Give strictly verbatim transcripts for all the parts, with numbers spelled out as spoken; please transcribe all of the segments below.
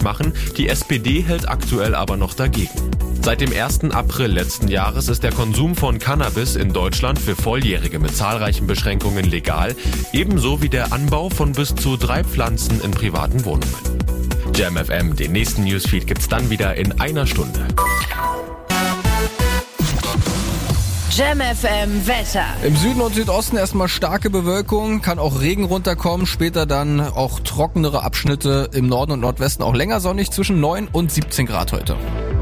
rückgängig machen. Die S P D hält aktuell aber noch dagegen. Seit dem ersten April letzten Jahres ist der Konsum von Cannabis in Deutschland für Volljährige mit zahlreichen Beschränkungen legal, ebenso wie der Anbau von bis zu drei Pflanzen in privaten Wohnungen. Jam F M, den nächsten Newsfeed gibt's dann wieder in einer Stunde. Jam F M Wetter. Im Süden und Südosten erstmal starke Bewölkung, kann auch Regen runterkommen, später dann auch trockenere Abschnitte im Norden und Nordwesten, auch länger sonnig zwischen neun und siebzehn Grad heute.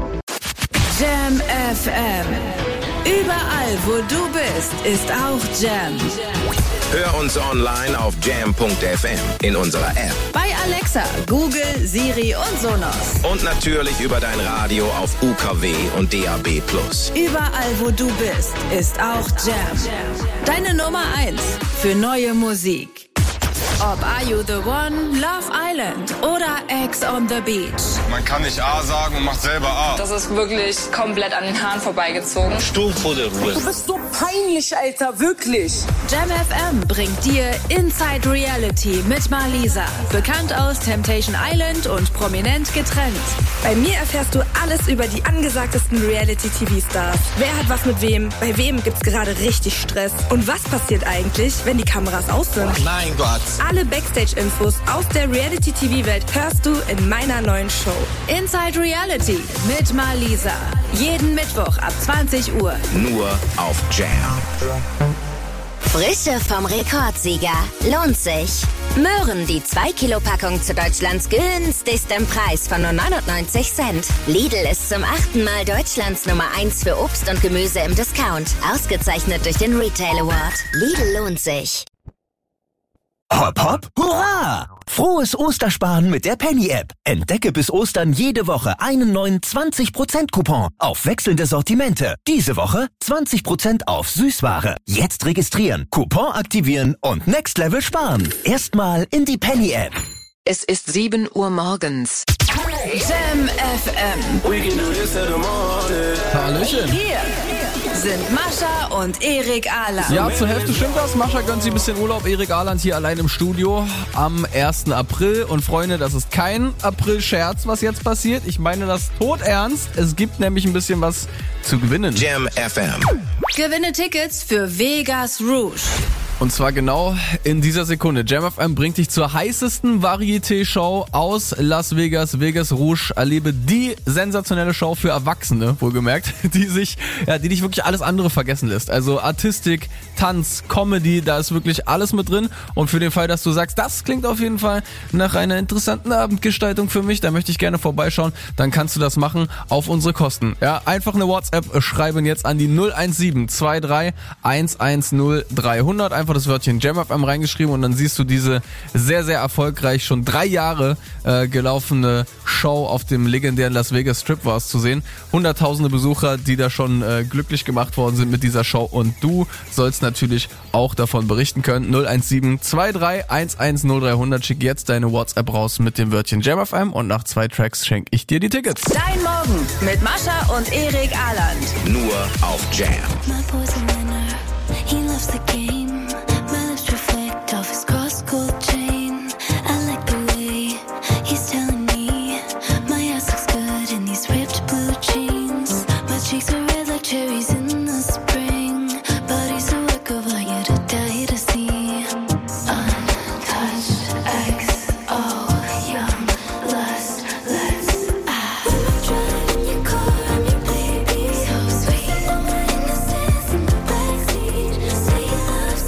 Jam F M. Überall, wo du bist, ist auch Jam. Hör uns online auf jam punkt f m, in unserer App, Bei Alexa, Google, Siri und Sonos. und natürlich über dein Radio auf U K W und D A B plus. Überall, wo du bist, ist auch Jam. Deine Nummer eins für neue Musik. Ob Are You The One, Love Island oder Ex on the Beach. Man kann nicht A sagen und macht selber A. Das ist wirklich komplett an den Haaren vorbeigezogen. Sturm vor der Ruhe. Du bist so peinlich, Alter, wirklich. Jam F M bringt dir Inside Reality mit Marlisa. Bekannt aus Temptation Island und prominent getrennt. Bei mir erfährst du alles über die angesagtesten Reality-T V-Stars. Wer hat was mit wem? Bei wem gibt's gerade richtig Stress? Und was passiert eigentlich, wenn die Kameras aus sind? Mein Gott. Alle Backstage-Infos aus der Reality-T V-Welt hörst du in meiner neuen Show. Inside Reality mit Marlisa. Jeden Mittwoch ab zwanzig Uhr. Nur auf Jam. Frische vom Rekordsieger. Lohnt sich. Möhren, die zwei Kilo Packung zu Deutschlands günstigsten Preis von nur neunundneunzig Cent. Lidl ist zum achten Mal Deutschlands Nummer eins für Obst und Gemüse im Discount. Ausgezeichnet durch den Retail Award. Lidl lohnt sich. Hopp, hopp, hurra! Frohes Ostersparen mit der Penny-App. Entdecke bis Ostern jede Woche einen neuen zwanzig Prozent Coupon auf wechselnde Sortimente. Diese Woche zwanzig Prozent auf Süßware. Jetzt registrieren, Coupon aktivieren und Next Level sparen. Erstmal in die Penny-App. Es ist sieben Uhr morgens. Jam F M. Hallöchen. Hier sind Mascha und Erik Ahland. Ja, zur Hälfte stimmt das. Mascha gönnt sich ein bisschen Urlaub. Erik Ahland hier allein im Studio am ersten April. Und Freunde, das ist kein April-Scherz, was jetzt passiert. Ich meine das todernst. Es gibt nämlich ein bisschen was zu gewinnen. Jam F M. Gewinne Tickets für Vegas Rouge. Und zwar genau in dieser Sekunde. Jam F M bringt dich zur heißesten Varieté-Show aus Las Vegas, Vegas Rouge. Erlebe die sensationelle Show für Erwachsene, wohlgemerkt, die sich, ja, die dich wirklich alles andere vergessen lässt. Also Artistik, Tanz, Comedy, da ist wirklich alles mit drin. Und für den Fall, dass du sagst, das klingt auf jeden Fall nach einer interessanten Abendgestaltung für mich, da möchte ich gerne vorbeischauen, dann kannst du das machen auf unsere Kosten. Ja, einfach eine WhatsApp schreiben jetzt an die null eins sieben zwei drei eins eins null dreihundert. Einfach das Wörtchen Jam F M reingeschrieben und dann siehst du diese sehr, sehr erfolgreich schon drei Jahre äh, gelaufene Show auf dem legendären Las Vegas Strip war es zu sehen. Hunderttausende Besucher, die da schon äh, glücklich gemacht worden sind mit dieser Show und du sollst natürlich auch davon berichten können. null eins sieben zwei drei eins eins null dreihundert. Schick jetzt deine WhatsApp raus mit dem Wörtchen Jam F M und nach zwei Tracks schenke ich dir die Tickets. Dein Morgen mit Mascha und Erik Ahland. Nur auf Jam. My boy's a winner, he loves the game. My lips reflect off his cross-gold chain. I like the way he's telling me my ass looks good in these ripped blue jeans. My cheeks are red like cherries in the spring. Body's a work of art, you're to die to see. Untouched X O, young lust, let's ah. Driving your car, I'm your baby, so sweet. All my innocence in the backseat. Say you love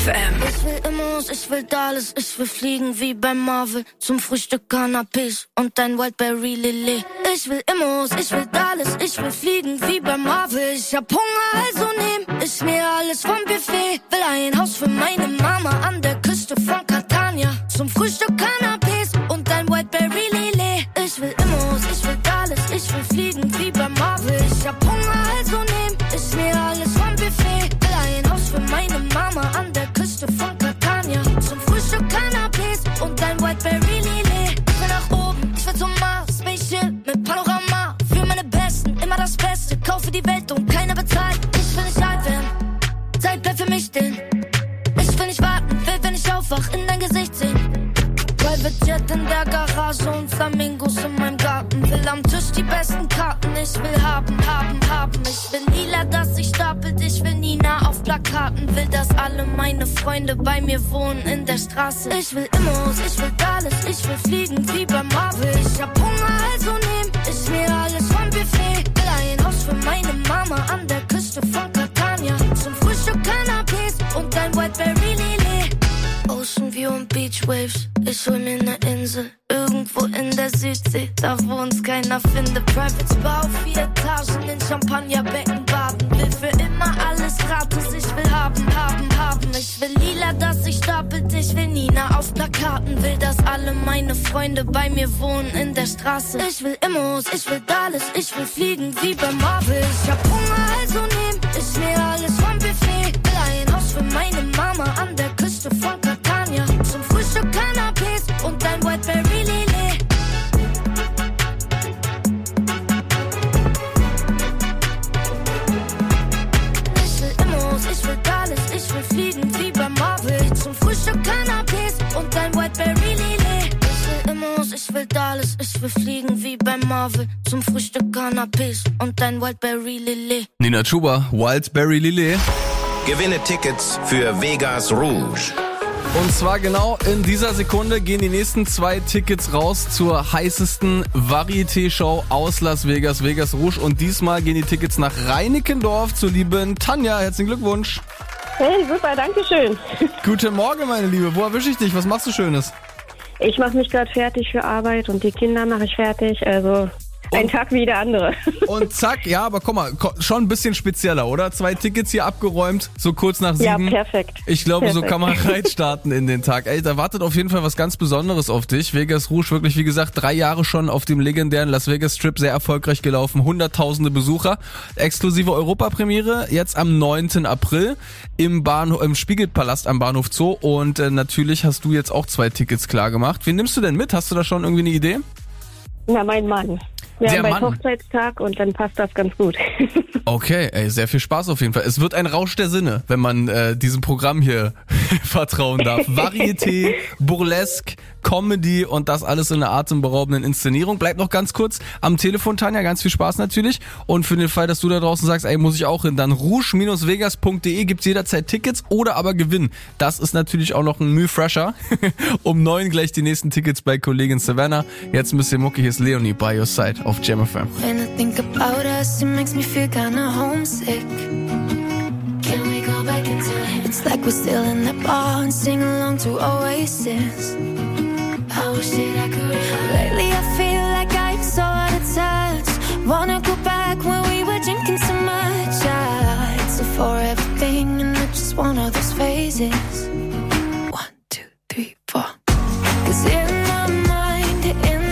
F M. Ich will Immos, ich will Dallas, ich will fliegen wie bei Marvel. Zum Frühstück Canapés und ein Wildberry Lillet. Ich will Immos, ich will Dallas, ich will fliegen wie bei Marvel. Ich hab Hunger, also nehm ich mir alles vom Buffet. Will ein Haus für meine Mama an der Küste von Catania. Zum Frühstück Canapés und ein Wildberry Lillet. Ich will Immos, ich will Dallas, ich will fliegen wie bei Marvel. Ich hab Hunger, also nehm ich mir alles vom Buffet. Will ein Haus für meine Mama an der Küste von Catania. Zum Frühstück Canapés und ein Wildberry Lillet. Ich will nach oben, ich will zum Mars. Spaceship mit Panorama. Für meine Besten, immer das Beste. Kaufe die Welt und keiner bezahlt. Ich will nicht alt werden, Zeit bleibt für mich stehen. Ich will nicht warten, will, wenn ich aufwach, in dein Gesicht sehen. Private Jet in der Garage und Flamingos in meinem Garten. Will am Tisch die besten Karten. Ich will haben, haben, haben. Ich will Lila, dass sich stapelt. Ich will Nina auf Plakaten. Will, dass alle meine Freunde bei mir wohnen in der Straße. Ich will Immos, ich will Dallas. Ich will fliegen wie bei Marvel. Ich hab Hunger, also nehm ich mir alles vom Buffet. Will ein Haus für meine Mama an der Küste von Catania. Zum Frühstück Canapés und ein Wildberry Lillet. Ocean View und Beach Waves. Ich hol mir ne Insel, irgendwo in der Südsee, da wo uns keiner findet. Private Spa auf vier Etagen, in Champagnerbecken baden. Will für immer alles gratis, ich will haben, haben, haben. Ich will Lila, dass sich stapelt, ich will Nina auf Plakaten. Will, dass alle meine Freunde bei mir wohnen in der Straße. Ich will Immos, ich will Dallas, ich will fliegen wie bei Marvel. Ich hab Hunger, also nehm ich mir alles vom Buffet. Will ein Haus für meine Mama an der Küste von Catania. Zum Frühstück Canapés und ein Wildberry Lillet. Ich will Immos, ich will Dallas, ich will fliegen wie bei Marvel. Zum Frühstück Canapés und ein Wildberry Lillet. Ich will Immos, ich will Dallas, ich will fliegen wie bei Marvel. Zum Frühstück Canapés und ein Wildberry Lillet. Nina Chuba, Wildberry Lillet. Gewinne Tickets für Vegas Rouge. Und zwar genau in dieser Sekunde gehen die nächsten zwei Tickets raus zur heißesten Varieté-Show aus Las Vegas, Vegas Rouge. Und diesmal gehen die Tickets nach Reinickendorf zur lieben Tanja. Herzlichen Glückwunsch. Hey, super, danke schön. Guten Morgen, meine Liebe. Wo erwische ich dich? Was machst du Schönes? Ich mache mich gerade fertig für Arbeit und die Kinder mache ich fertig. Also ein Tag wie der andere. Und zack, ja, aber guck mal, schon ein bisschen spezieller, oder? Zwei Tickets hier abgeräumt, so kurz nach sieben. Ja, perfekt. Ich glaube, perfekt. so kann man reinstarten in den Tag. Ey, da wartet auf jeden Fall was ganz Besonderes auf dich. Vegas Rouge, wirklich, wie gesagt, drei Jahre schon auf dem legendären Las Vegas Strip, sehr erfolgreich gelaufen, hunderttausende Besucher. Exklusive Europapremiere, jetzt am neunten April im Bahnhof, im Spiegelpalast am Bahnhof Zoo. Und äh, natürlich hast du jetzt auch zwei Tickets klar gemacht. Wen nimmst du denn mit? Hast du da schon irgendwie eine Idee? Na, mein Mann. Wir Der haben bald Mann. Hochzeitstag und dann passt das ganz gut. Okay, ey, sehr viel Spaß auf jeden Fall. Es wird ein Rausch der Sinne, wenn man äh, diesem Programm hier vertrauen darf. Varieté, Burlesque, Comedy und das alles in einer atemberaubenden Inszenierung. Bleibt noch ganz kurz am Telefon, Tanja, ganz viel Spaß natürlich. Und für den Fall, dass du da draußen sagst, ey, muss ich auch hin, dann rouge vegas punkt de gibt's jederzeit Tickets oder aber Gewinn. Das ist natürlich auch noch ein Mühe fresher. Um neun gleich die nächsten Tickets bei Kollegin Savannah. Jetzt ein bisschen Mucke, hier ist Leonie by your side auf Jam F M. When I think about us, it makes me feel kinda homesick. Can we go back in time? It's like we're still in that bar and sing along to Oasis. I wish that I could. Lately I feel like I'm so out of touch. Wanna go back when we were drinking so much. I, it's a forever thing and I just want all those phases. One, two, three, four. 'Cause in my mind, in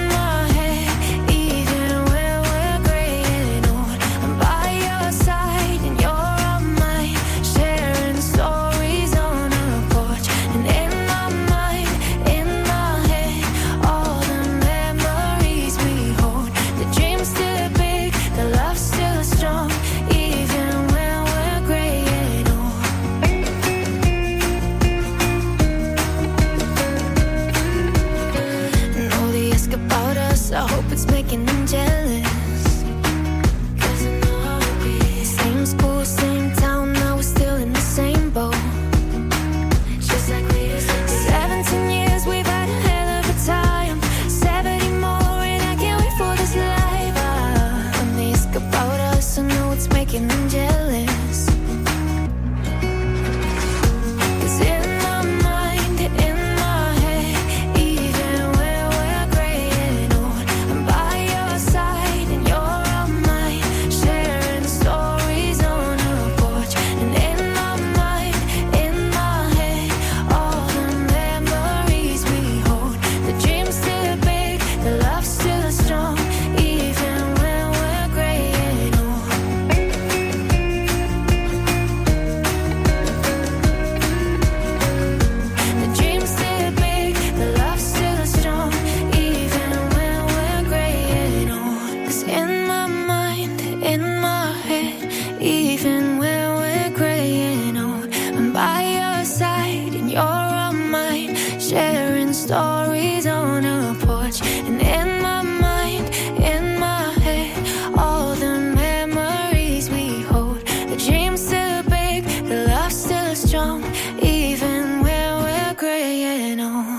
I hope it's making them jealous. 'Cause I know how it be. Same school, same town, now we're still in the same boat. Just like we used to be. Seventeen years, we've had a hell of a time. Seventy more, and I can't wait for this life. Ah, when they ask about us, I know it's making them jealous. 'Cause in porch. And in my mind, in my head, all the memories we hold. The dream's still big, the love's still strong, even when we're graying old.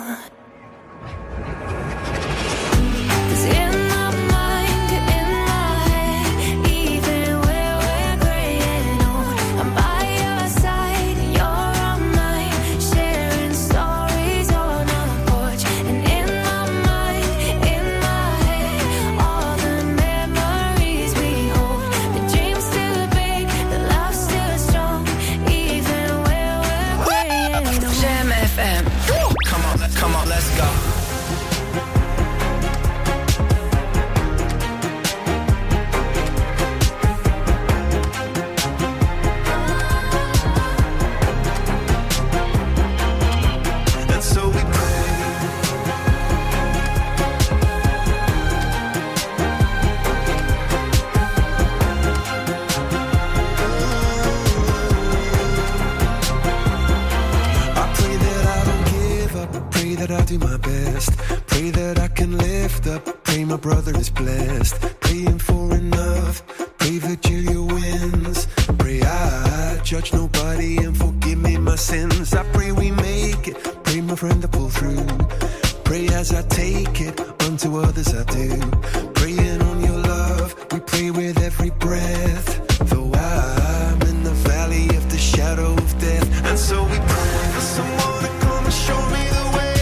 I'll do my best. Pray that I can lift up. Pray my brother is blessed. Praying for enough. Pray Virgilia wins. Pray I judge nobody and forgive me my sins. I pray we make it. Pray my friend to pull through. Pray as I take it. Unto others I do. Praying on your love. We pray with every breath. Though I'm in the valley of the shadow of death. And so we pray for someone to come and show me the way.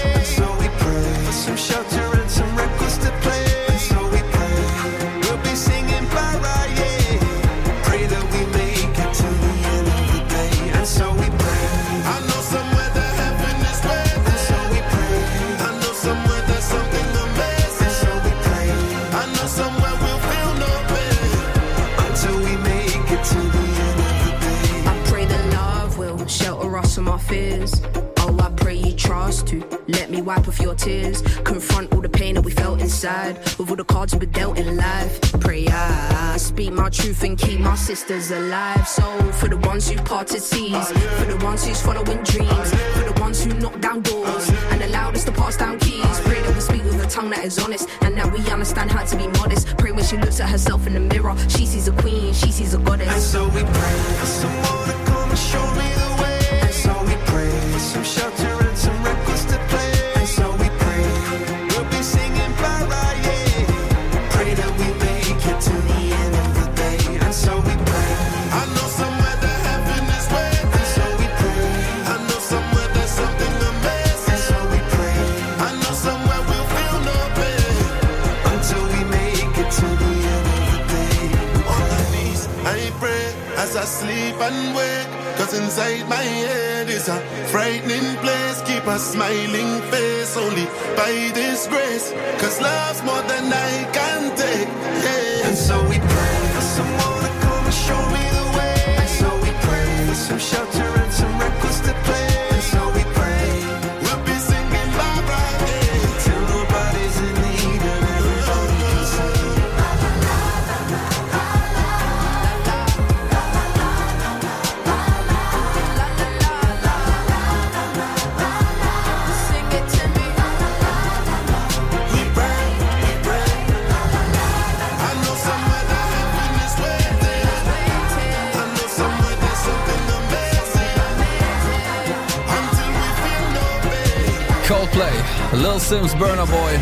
For some shelter and some records to play. And so we pray, we'll be singing para, yeah. Pray that we make it to the end of the day. And so we pray, I know somewhere that heaven is waiting. And so we pray, I know somewhere there's something amazing. And so we pray, I know somewhere we'll feel no pain until we make it to the end of the day. I pray that love will shelter us from our fears. Oh, I pray you trust to let me wipe off your tears. Confront all the pain that we felt inside with all the cards we've been dealt in life. Pray I speak my truth and keep my sisters alive. So for the ones who parted seas, for the ones who's following dreams, for the ones who knock down doors and allowed us to pass down keys. Pray that we speak with a tongue that is honest and that we understand how to be modest. Pray when she looks at herself in the mirror, she sees a queen, she sees a goddess. And so we pray for someone to come and show me the way. And so we pray for some shelter and some records to play. And so we pray, we'll be singing para, yeah. Pray that we make it to the end of the day. And so we pray, I know somewhere that heaven is waiting. And so we pray, I know somewhere there's something amazing. And so we pray, I know somewhere we'll feel no pain until we make it to the end of the day. On my knees, I pray as I sleep and wake. Cause inside my head is a frightening place. Keep a smiling face only by this grace. Cause love's more than I can take, yeah. And so we pray for someone to come and show me the way. And so we pray for some shelter and some records to play. And so we pray, we'll be singing bye bye, yeah. Till nobody's in need and everybody can sing. Coldplay, Lil Sims, Burner Boy.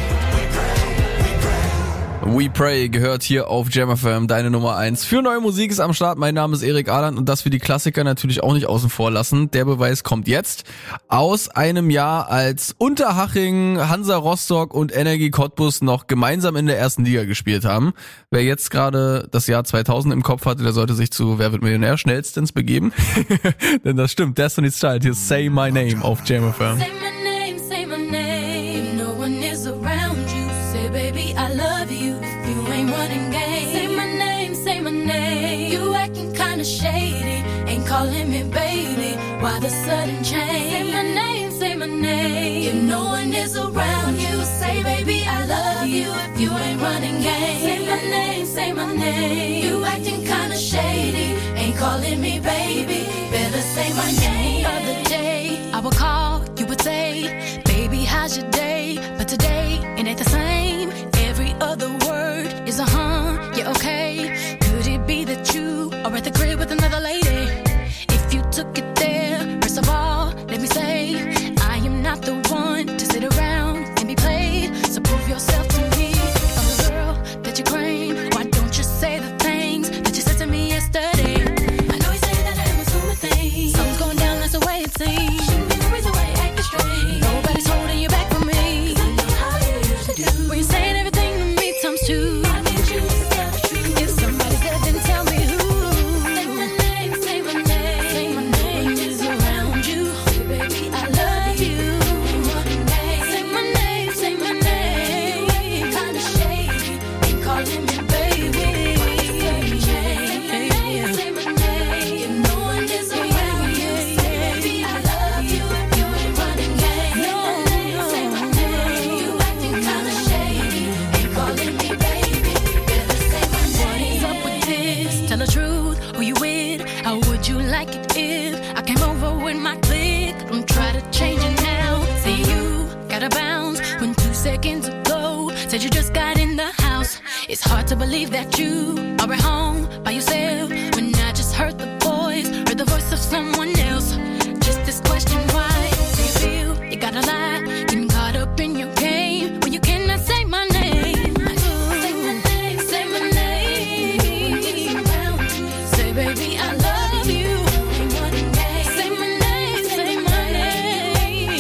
We Pray gehört hier auf Jam F M, deine Nummer eins. Für neue Musik ist am Start. Mein Name ist Erik Ahland und dass wir die Klassiker natürlich auch nicht außen vor lassen. Der Beweis kommt jetzt aus einem Jahr, als Unterhaching, Hansa Rostock und Energie Cottbus noch gemeinsam in der ersten Liga gespielt haben. Wer jetzt gerade das Jahr zweitausend im Kopf hatte, der sollte sich zu Wer wird Millionär schnellstens begeben. Denn das stimmt, Destiny's Child, hier Say My Name auf Jam F M. Baby, I love you. You ain't running game. Say my name, say my name. You acting kinda shady, ain't calling me baby. Why the sudden change? Say my name, say my name. If no one is around you, say baby, I love you. If you ain't running game. Say my name, say my name. You acting kinda shady, ain't calling me baby. Better say my name. The other day, I would call, you would say, baby, how's your day? But today, it ain't the same. prove yourself to me. If I'm the girl that you claim, why don't you say the things that you said to me yesterday? I know you say that I'm assuming things. Something's going down, that's the way it seems. Shouldn't be the reason why you're acting strange. Nobody's holding you back from me. 'Cause I know how you usually do. When you're saying everything to me times two. I need you to tell the truth. If somebody's there, then tell me who. Say my name, say my name, say my name is around you. Baby, I love you. Say my name, say my name. Kinda shady, ain't calling me baby. Say my name, if no one is around you. Say baby, I love you. If you ain't running game. Say my name, you acting kinda shady, ain't calling me baby. Better say my name. What is up with this? Tell the truth, who you with? How would you like it if I came over with my clique? Don't try to change it now. See you gotta bounce when two seconds ago said you just got in the house. It's hard to believe that you are at home by yourself when I just heard the voice, heard the voice of someone else. Just this question, why do you feel you gotta lie? Getting caught up in your game when you cannot say my name. Say my name, say my name. Say baby, I love you. Say my name, say my name.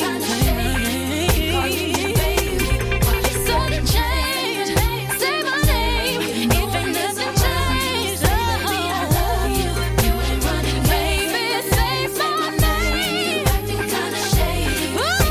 Sudden change, say my name. If ain't nothing changed, oh, baby, I love you. You ain't running, baby. Say my name. Acting kinda shady.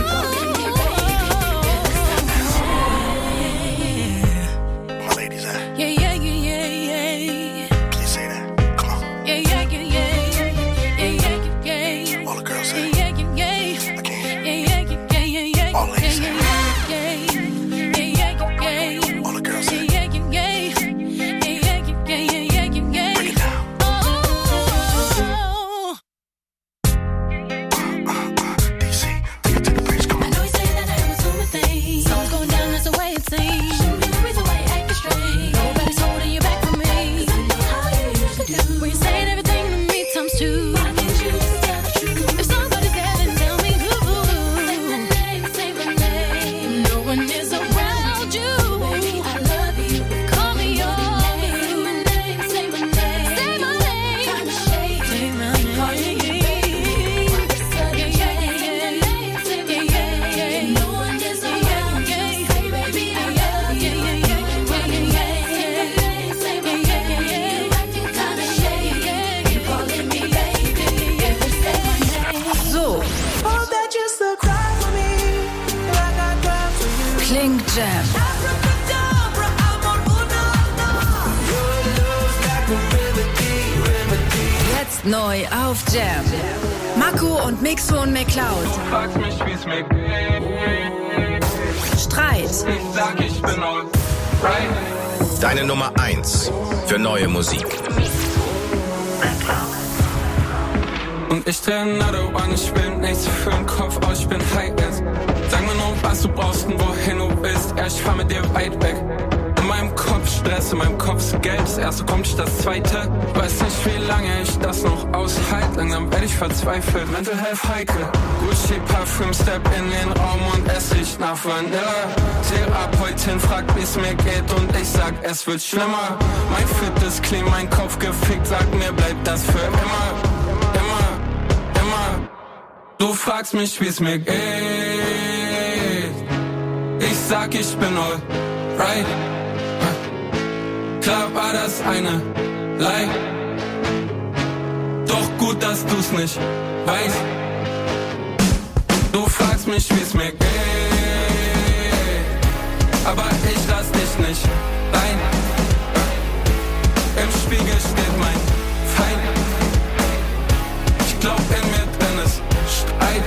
My ladies, eh? Yeah, yeah, yeah, yeah, yeah. Can you say that? Come on. Yeah, yeah, yeah, yeah, yeah, yeah, yeah, yeah, yeah. All the girls say Yeah, yeah, yeah, yeah. I can't. Yeah, yeah, yeah, yeah, yeah, yeah. All ladies say Yeah, yeah, yeah, yeah, yeah, yeah. All the girls say Yeah, yeah, yeah, yeah. Yeah, yeah, yeah, yeah, yeah, yeah, yeah. break it down. Oh. D C, take it to the bridge. Come I on. know you say that I'm assuming things. Something's going down, that's the way it seems. Shouldn't be the reason why you're acting strange. Nobody's holding you back from me. 'Cause I know how you usually do. When you're saying everything to me times two. I need you to tell the truth. If somebody's there, then tell me who. Say my name, say my name. No one is around you. Baby, I love you. Call me yours. Say my name, say my name. Say my name. Kinda shady. Say my name. Calling me baby. Yeah, yeah, yeah, yeah. Say my name. No one is around you. Say baby, I love you. Yeah, yeah, yeah, yeah, yeah. Say my name. You acting kinda shady. You calling me baby. Yeah, say my name. So Oh, that just a cry for me. Like I cry for you. klingt Jam. Abracadabra, I'm on Unana. Your love's like a remedy, remedy. Jetzt neu auf Jam. Mako und Mixo und McCloud. Fragst mich, wie's mir geht. Streit. Ich sag, ich bin alright. Deine Nummer eins für neue Musik. Und ich dreh another one, ich will nichts für den Kopf aus, ich bin high as. Sag mir nur, was du brauchst und wohin du willst. Ja, ich fahr mit dir weit weg. In meinem Kopf Stress, in meinem Kopf ist Geld. Das erste kommt, nicht das zweite. Weiß nicht, wie lange ich das noch aushalte. Langsam werd ich verzweifelt, Mental Health heikel. Gucci Parfüm, step in den Raum und ess ich nach Vanilla. Therapeutin fragt, wie's mir geht und ich sag, es wird schlimmer. Mein Fit ist clean, mein Kopf gefickt, sag mir, bleibt das für immer. Immer, immer. Du fragst mich, wie's mir geht. Ich sag, ich bin alright. Klar war das eine Lie. Doch gut, dass du's nicht weißt. Du fragst mich, wie's mir geht. Aber ich lass dich nicht rein. Im Spiegel steht mein Feind. Ich glaub, in mir drin ist Streit.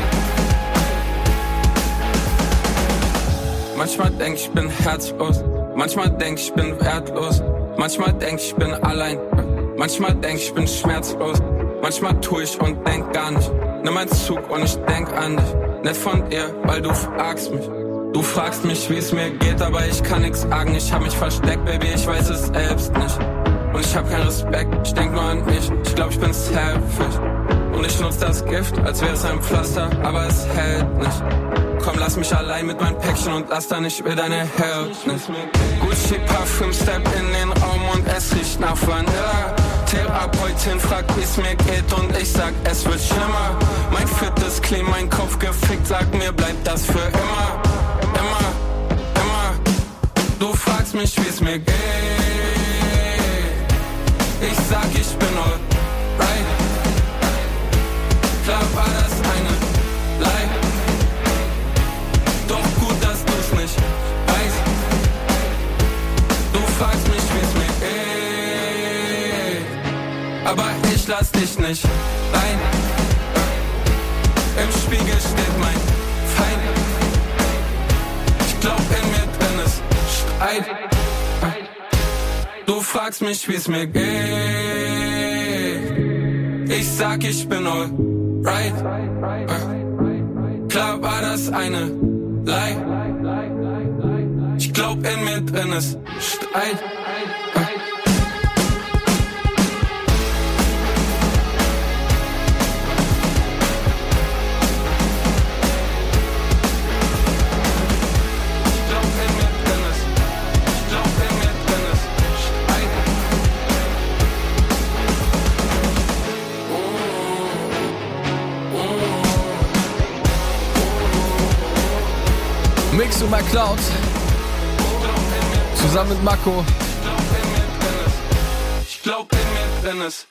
Manchmal denk ich bin herzlos. Manchmal denk ich bin wertlos. Manchmal denk ich bin allein. Manchmal denk ich bin schmerzlos. Manchmal tu ich und denk gar nicht. Nimm einen Zug und ich denk an dich. Nicht von dir, weil du fragst mich. Du fragst mich, wie es mir geht, aber ich kann nix sagen. Ich hab mich versteckt, Baby, ich weiß es selbst nicht. Und ich hab keinen Respekt, ich denk nur an mich. Ich glaub, ich bin selfish. Und ich nutz das Gift, als wäre es ein Pflaster, aber es hält nicht. komm, lass mich allein mit meinem Päckchen und lass da nicht mit deiner Erlaubnis. Gucci Parfüm, step in den Raum und es riecht nach Vanilla. Therapeutin fragt, wie's mir geht und ich sag, es wird schlimmer. Mein viertes Klee, mein Kopf gefickt, sag mir, bleibt das für immer. Immer, immer. Du fragst mich, wie's mir geht. Ich sag, ich bin alright. Klar war das eine Lie. Doch gut, dass du's nicht weißt. Du fragst mich, wie's mir geht. Aber ich lass dich nicht rein. Im Spiegel steht mein Feind. Ich glaub, in mir drin ist Streit. Du fragst mich, wie's mir geht. Ich sag, ich bin alright. Klar war das eine Lie. Ich glaub, in mir drin ist Streit. Mix und McCloud zusammen mit Mako. Ich glaub, in mir drin ist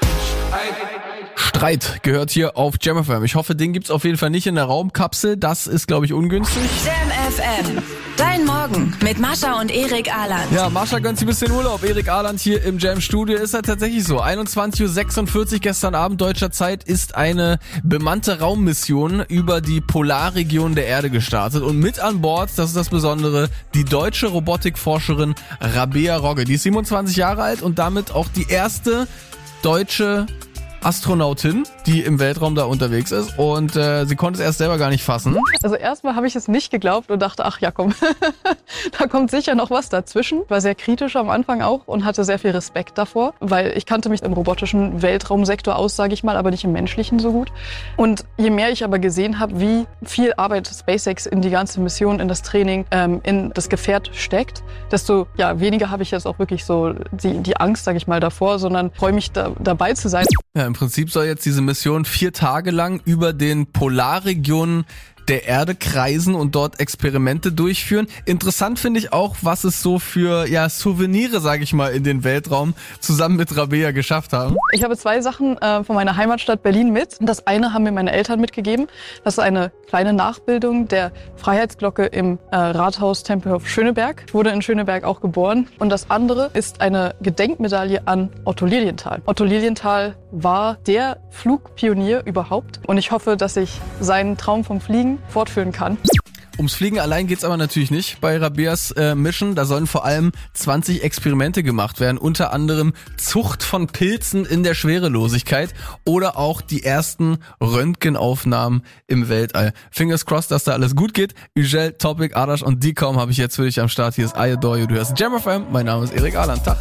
Streit gehört hier auf Jam F M. Ich hoffe, den gibt's auf jeden Fall nicht in der Raumkapsel. Das ist, glaube ich, ungünstig. Jam F M. Dein Morgen mit Mascha und Erik Aland. Ja, Mascha gönnt sich ein bisschen Urlaub. Erik Aland hier im Jam-Studio. Ist ja tatsächlich so. einundzwanzig Uhr sechsundvierzig gestern Abend deutscher Zeit ist eine bemannte Raummission über die Polarregion der Erde gestartet. Und mit an Bord, das ist das Besondere, die deutsche Robotikforscherin Rabea Rogge. Die ist siebenundzwanzig Jahre alt und damit auch die erste deutsche Astronautin, die im Weltraum da unterwegs ist, und äh, sie konnte es erst selber gar nicht fassen. Also erstmal habe ich es nicht geglaubt und dachte, ach ja komm, da kommt sicher noch was dazwischen. War sehr kritisch am Anfang auch und hatte sehr viel Respekt davor, weil ich kannte mich im robotischen Weltraumsektor aus, sage ich mal, aber nicht im menschlichen so gut. Und je mehr ich aber gesehen habe, wie viel Arbeit SpaceX in die ganze Mission, in das Training, ähm, in das Gefährt steckt, desto ja, weniger habe ich jetzt auch wirklich so die, die Angst, sage ich mal, davor, sondern freue mich da, dabei zu sein. Ja, im Prinzip soll jetzt diese Mission vier Tage lang über den Polarregionen der Erde kreisen und dort Experimente durchführen. Interessant finde ich auch, was es so für ja Souvenire, sage ich mal, in den Weltraum zusammen mit Rabea geschafft haben. Ich habe zwei Sachen äh, von meiner Heimatstadt Berlin mit. Das eine haben mir meine Eltern mitgegeben. Das ist eine kleine Nachbildung der Freiheitsglocke im äh, Rathaus Tempelhof Schöneberg. Ich wurde in Schöneberg auch geboren. Und das andere ist eine Gedenkmedaille an Otto Lilienthal. Otto Lilienthal war der Flugpionier überhaupt. Und ich hoffe, dass ich seinen Traum vom Fliegen fortführen kann. Ums Fliegen allein geht's aber natürlich nicht bei Rabeas äh, Mission. Da sollen vor allem zwanzig Experimente gemacht werden. Unter anderem Zucht von Pilzen in der Schwerelosigkeit oder auch die ersten Röntgenaufnahmen im Weltall. Fingers crossed, dass da alles gut geht. Ugel, Topic, Adash und Dicom habe ich jetzt für dich am Start. Hier ist I Adore You. Du hörst Jam F M. Mein Name ist Erik Aland. Tag.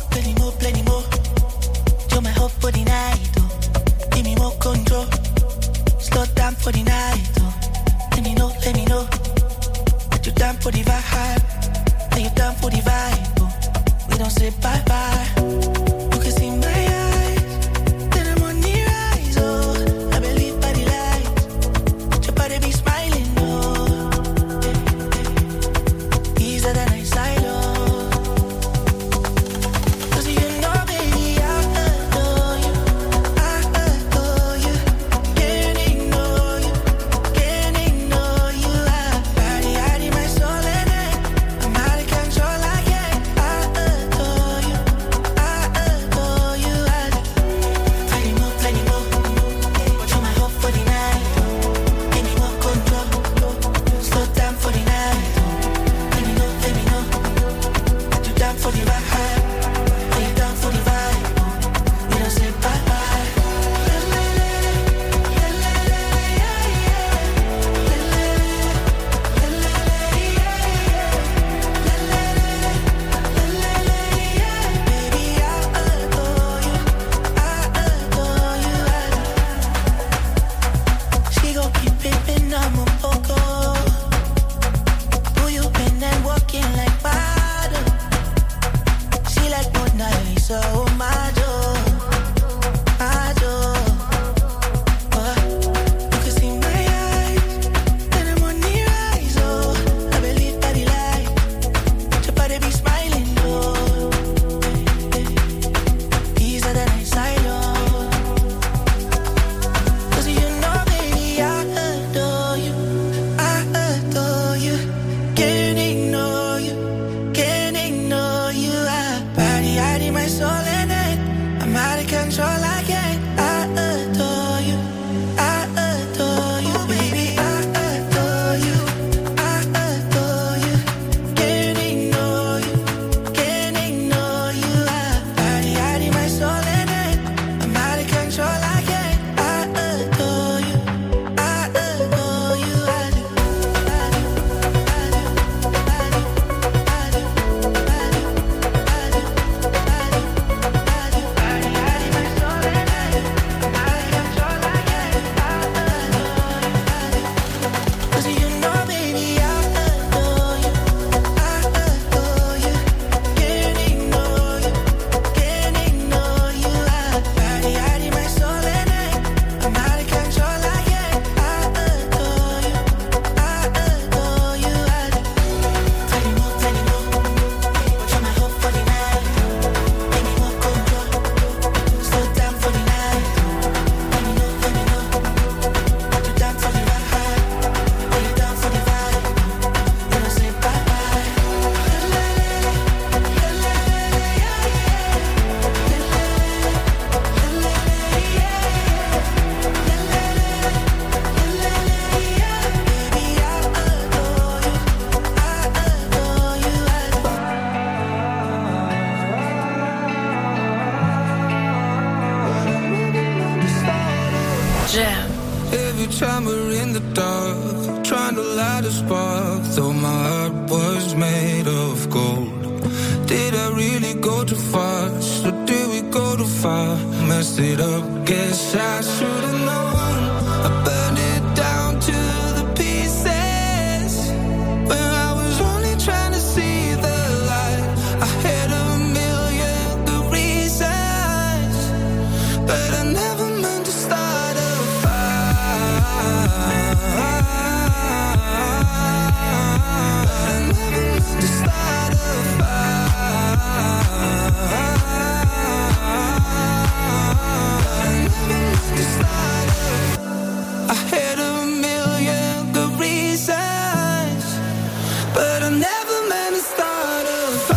Let me know, let me know that you're down for the vibe. That you're down for the vibe. Oh, we don't say bye bye. You can see my eyes, that I'm on the rise. Oh, I believe by the lights, your body be smiling. Oh, easier than I silo. Cause you know, baby, I adore you. I adore you. Can't ignore you. Can't ignore you. I body, I need my soul in it. I'm out of control, I can't. I adore you. I adore you. I plenty more, plenty more. You're my hope for the night. Any more control. Slow down for the night. Let me know, let me know. You down for the ride. Are you down for the vibe? We don't say bye bye. Baby, I adore you. I adore you. She gon' keep pimpin', I'm a poco. time we're in the dark, trying to light a spark, though my heart was made of gold. Did I really go too fast, or did we go too far? Messed it up, guess I should've known. I burned it down to the pieces, when I was only trying to see the light. I had a million good reasons, but I never meant to start a fire. I never meant to start a I had a million good reasons, but I never meant to start a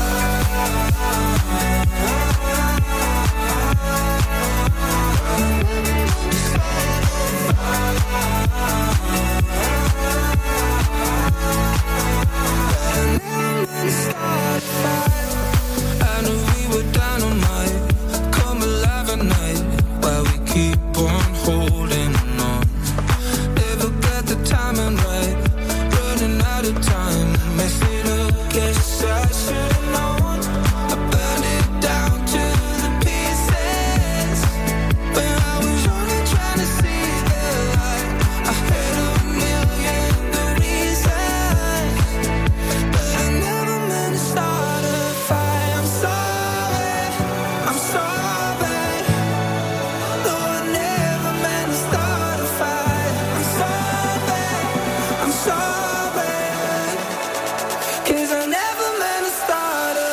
I knew we were dynamite, come alive at night, while we keep on holding on. Never got the timing right, running out of time, mess it up, guess I should've known. I burned it down to the pieces, when I was only trying to see the light. I had a million good reasons, but I never meant to start a fight. I'm sorry, I'm sorry. No, I never meant to start a fight. I'm sorry, I'm sorry, 'cause I never meant to start a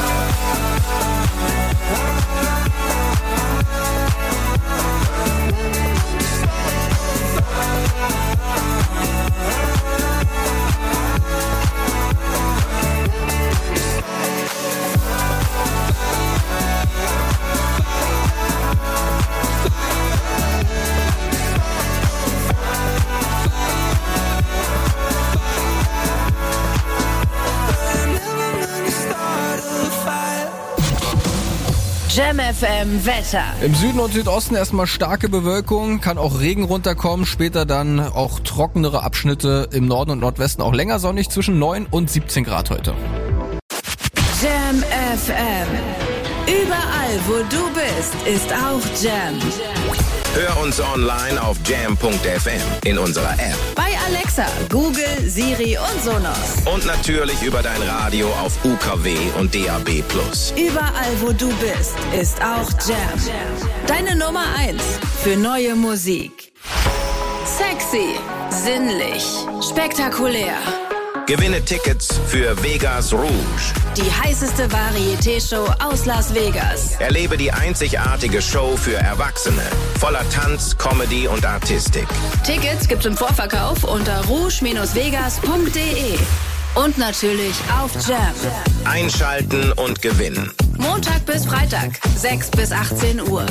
Jam F M Wetter. Im Süden und Südosten erstmal starke Bewölkung, kann auch Regen runterkommen, später dann auch trockenere Abschnitte im Norden und Nordwesten, auch länger sonnig zwischen neun und siebzehn Grad heute. Jam F M. Überall, wo du bist, ist auch Jam. Hör uns online auf jam punkt f m, in unserer App, Bei Alexa, Google, Siri und Sonos. und natürlich über dein Radio auf U K W und D A B plus. Überall, wo du bist, ist auch Jam. Deine Nummer eins für neue Musik. Sexy, sinnlich, spektakulär. Gewinne Tickets für Vegas Rouge. Die heißeste Varieté-Show aus Las Vegas. Erlebe die einzigartige Show für Erwachsene. Voller Tanz, Comedy und Artistik. Tickets gibt's im Vorverkauf unter rouge Bindestrich vegas punkt de. Und natürlich auf Jam. Einschalten und gewinnen. Montag bis Freitag, sechs bis achtzehn Uhr.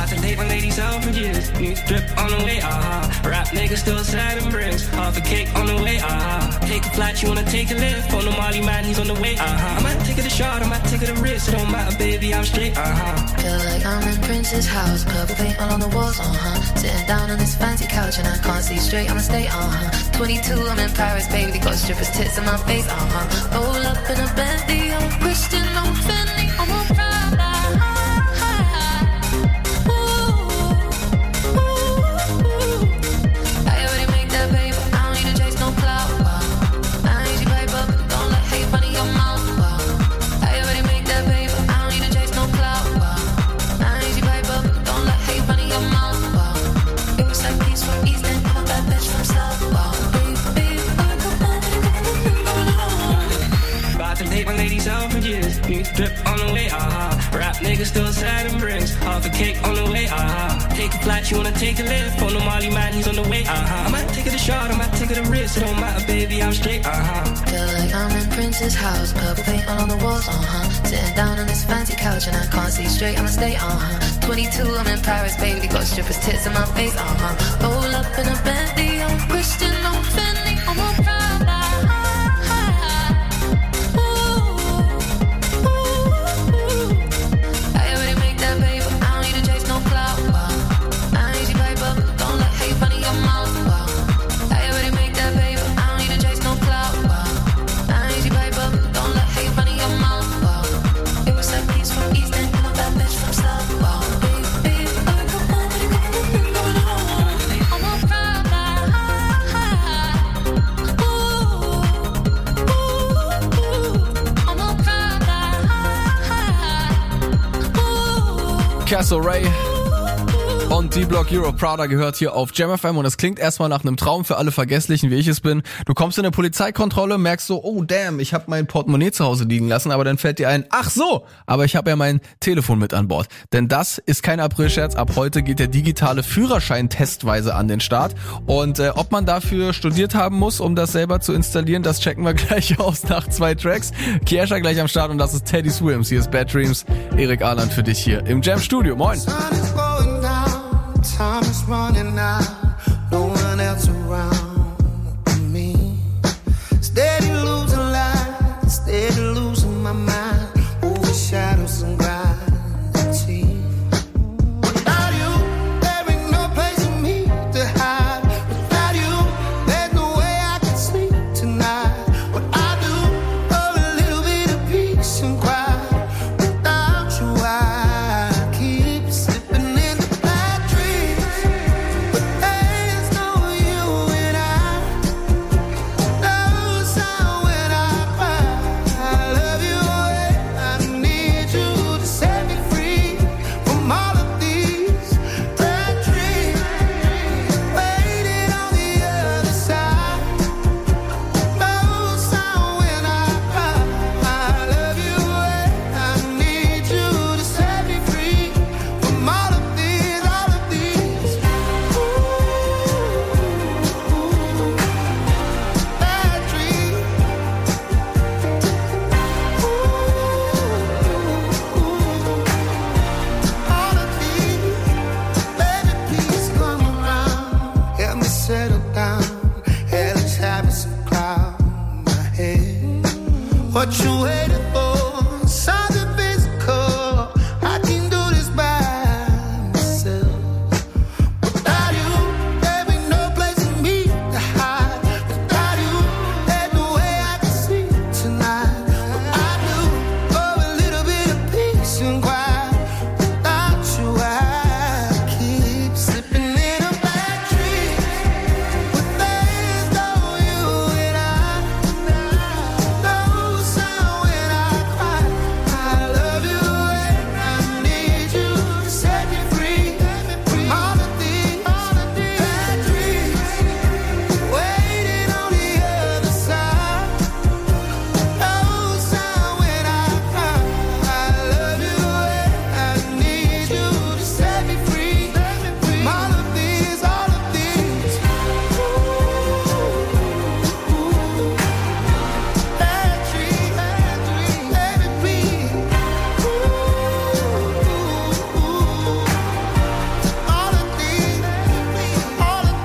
Feel like I'm in Prince's house, purple paint all on the walls, uh-huh. Sitting down on this fancy couch and I can't see straight, I'ma stay, uh-huh. twenty-two, I'm in Paris, baby, they got strippers' tits in my face, uh-huh. Roll up in a Bentley, I'm Christian, I'm Fendi, I'm a Prada. Ooh, ooh, ooh. I already make that paper, I don't need to chase no clout, wow. I ain't your paper, don't let hate run in your mouth, wow. I already make that paper, I don't need to chase no clout, wow. I ain't your paper, don't let hate run in your mouth, wow. It was like peace from East End, want that bitch from South, wow. Take my ladies out for years. New drip on the way, ah. Uh-huh. Rap niggas still sad and bricks. Half a cake on the way, ah. Uh-huh. Take a flight, you wanna take a lift. On the Molly man, he's on the way, ah. Uh-huh. I might take it a shot, I might take it a risk. It don't matter, baby, I'm straight, ah. Uh-huh. Feel like I'm in Prince's house, purple paint all on the walls, uh-huh. Sitting down on this fancy couch and I can't see straight, I'ma stay, uh-huh. twenty-two, I'm in Paris, baby, they got strippers' tits in my face, uh-huh. Roll up in a Bentley, I'm Christian, I'm Fendi, I'm a Prada. Wow. Castle Ray und D-Block Euro Prada gehört hier auf Jam F M und es klingt erstmal nach einem Traum für alle Vergesslichen, wie ich es bin. Du kommst in eine Polizeikontrolle, merkst so, oh damn, ich habe mein Portemonnaie zu Hause liegen lassen, aber dann fällt dir ein, ach so, aber ich habe ja mein Telefon mit an Bord. Denn das ist kein Aprilscherz, ab heute geht der digitale Führerschein testweise an den Start und äh, ob man dafür studiert haben muss, um das selber zu installieren, das checken wir gleich aus nach zwei Tracks. Kiesha gleich am Start und das ist Teddy Swims, hier ist Bad Dreams, Erik Ahland für dich hier im Jam Studio, moin! Time is running out, no one else around me. Steady losing light, steady losing my mind, over shadows and gravity. Without you, there ain't no place for me to hide. Without you, there's no way I can sleep tonight. What I do, oh, a little bit of peace and quiet. Without you, I keep slipping in the bad dreams. There's no you and I. Knows how when I cry, I love you and I need you to set me free from all of these bad dreams. Waiting on the other side. Knows how when I cry, I love you and I need you to set me free from all of these, all of these. Bad dreams. All of these. Baby, please come around. Help me settle down. Hellish habits of cloud my head. What you waiting for? Something physical. I can do this by myself. Without you, there ain't no place for me to hide. Without you, there's no way I can sleep tonight. What I do, oh, a little bit of peace and quiet. Without you, I keep slipping in a bad dream. But there's no you and I. Knows how when I cry, I love you and I need you to set me free from all of these, all of these bad dreams. Waiting on the other side. Knows how when I cry, I love you and I need you to set me free from all of these, all of these bad dreams, bad dreams. Baby, please. All of these, all of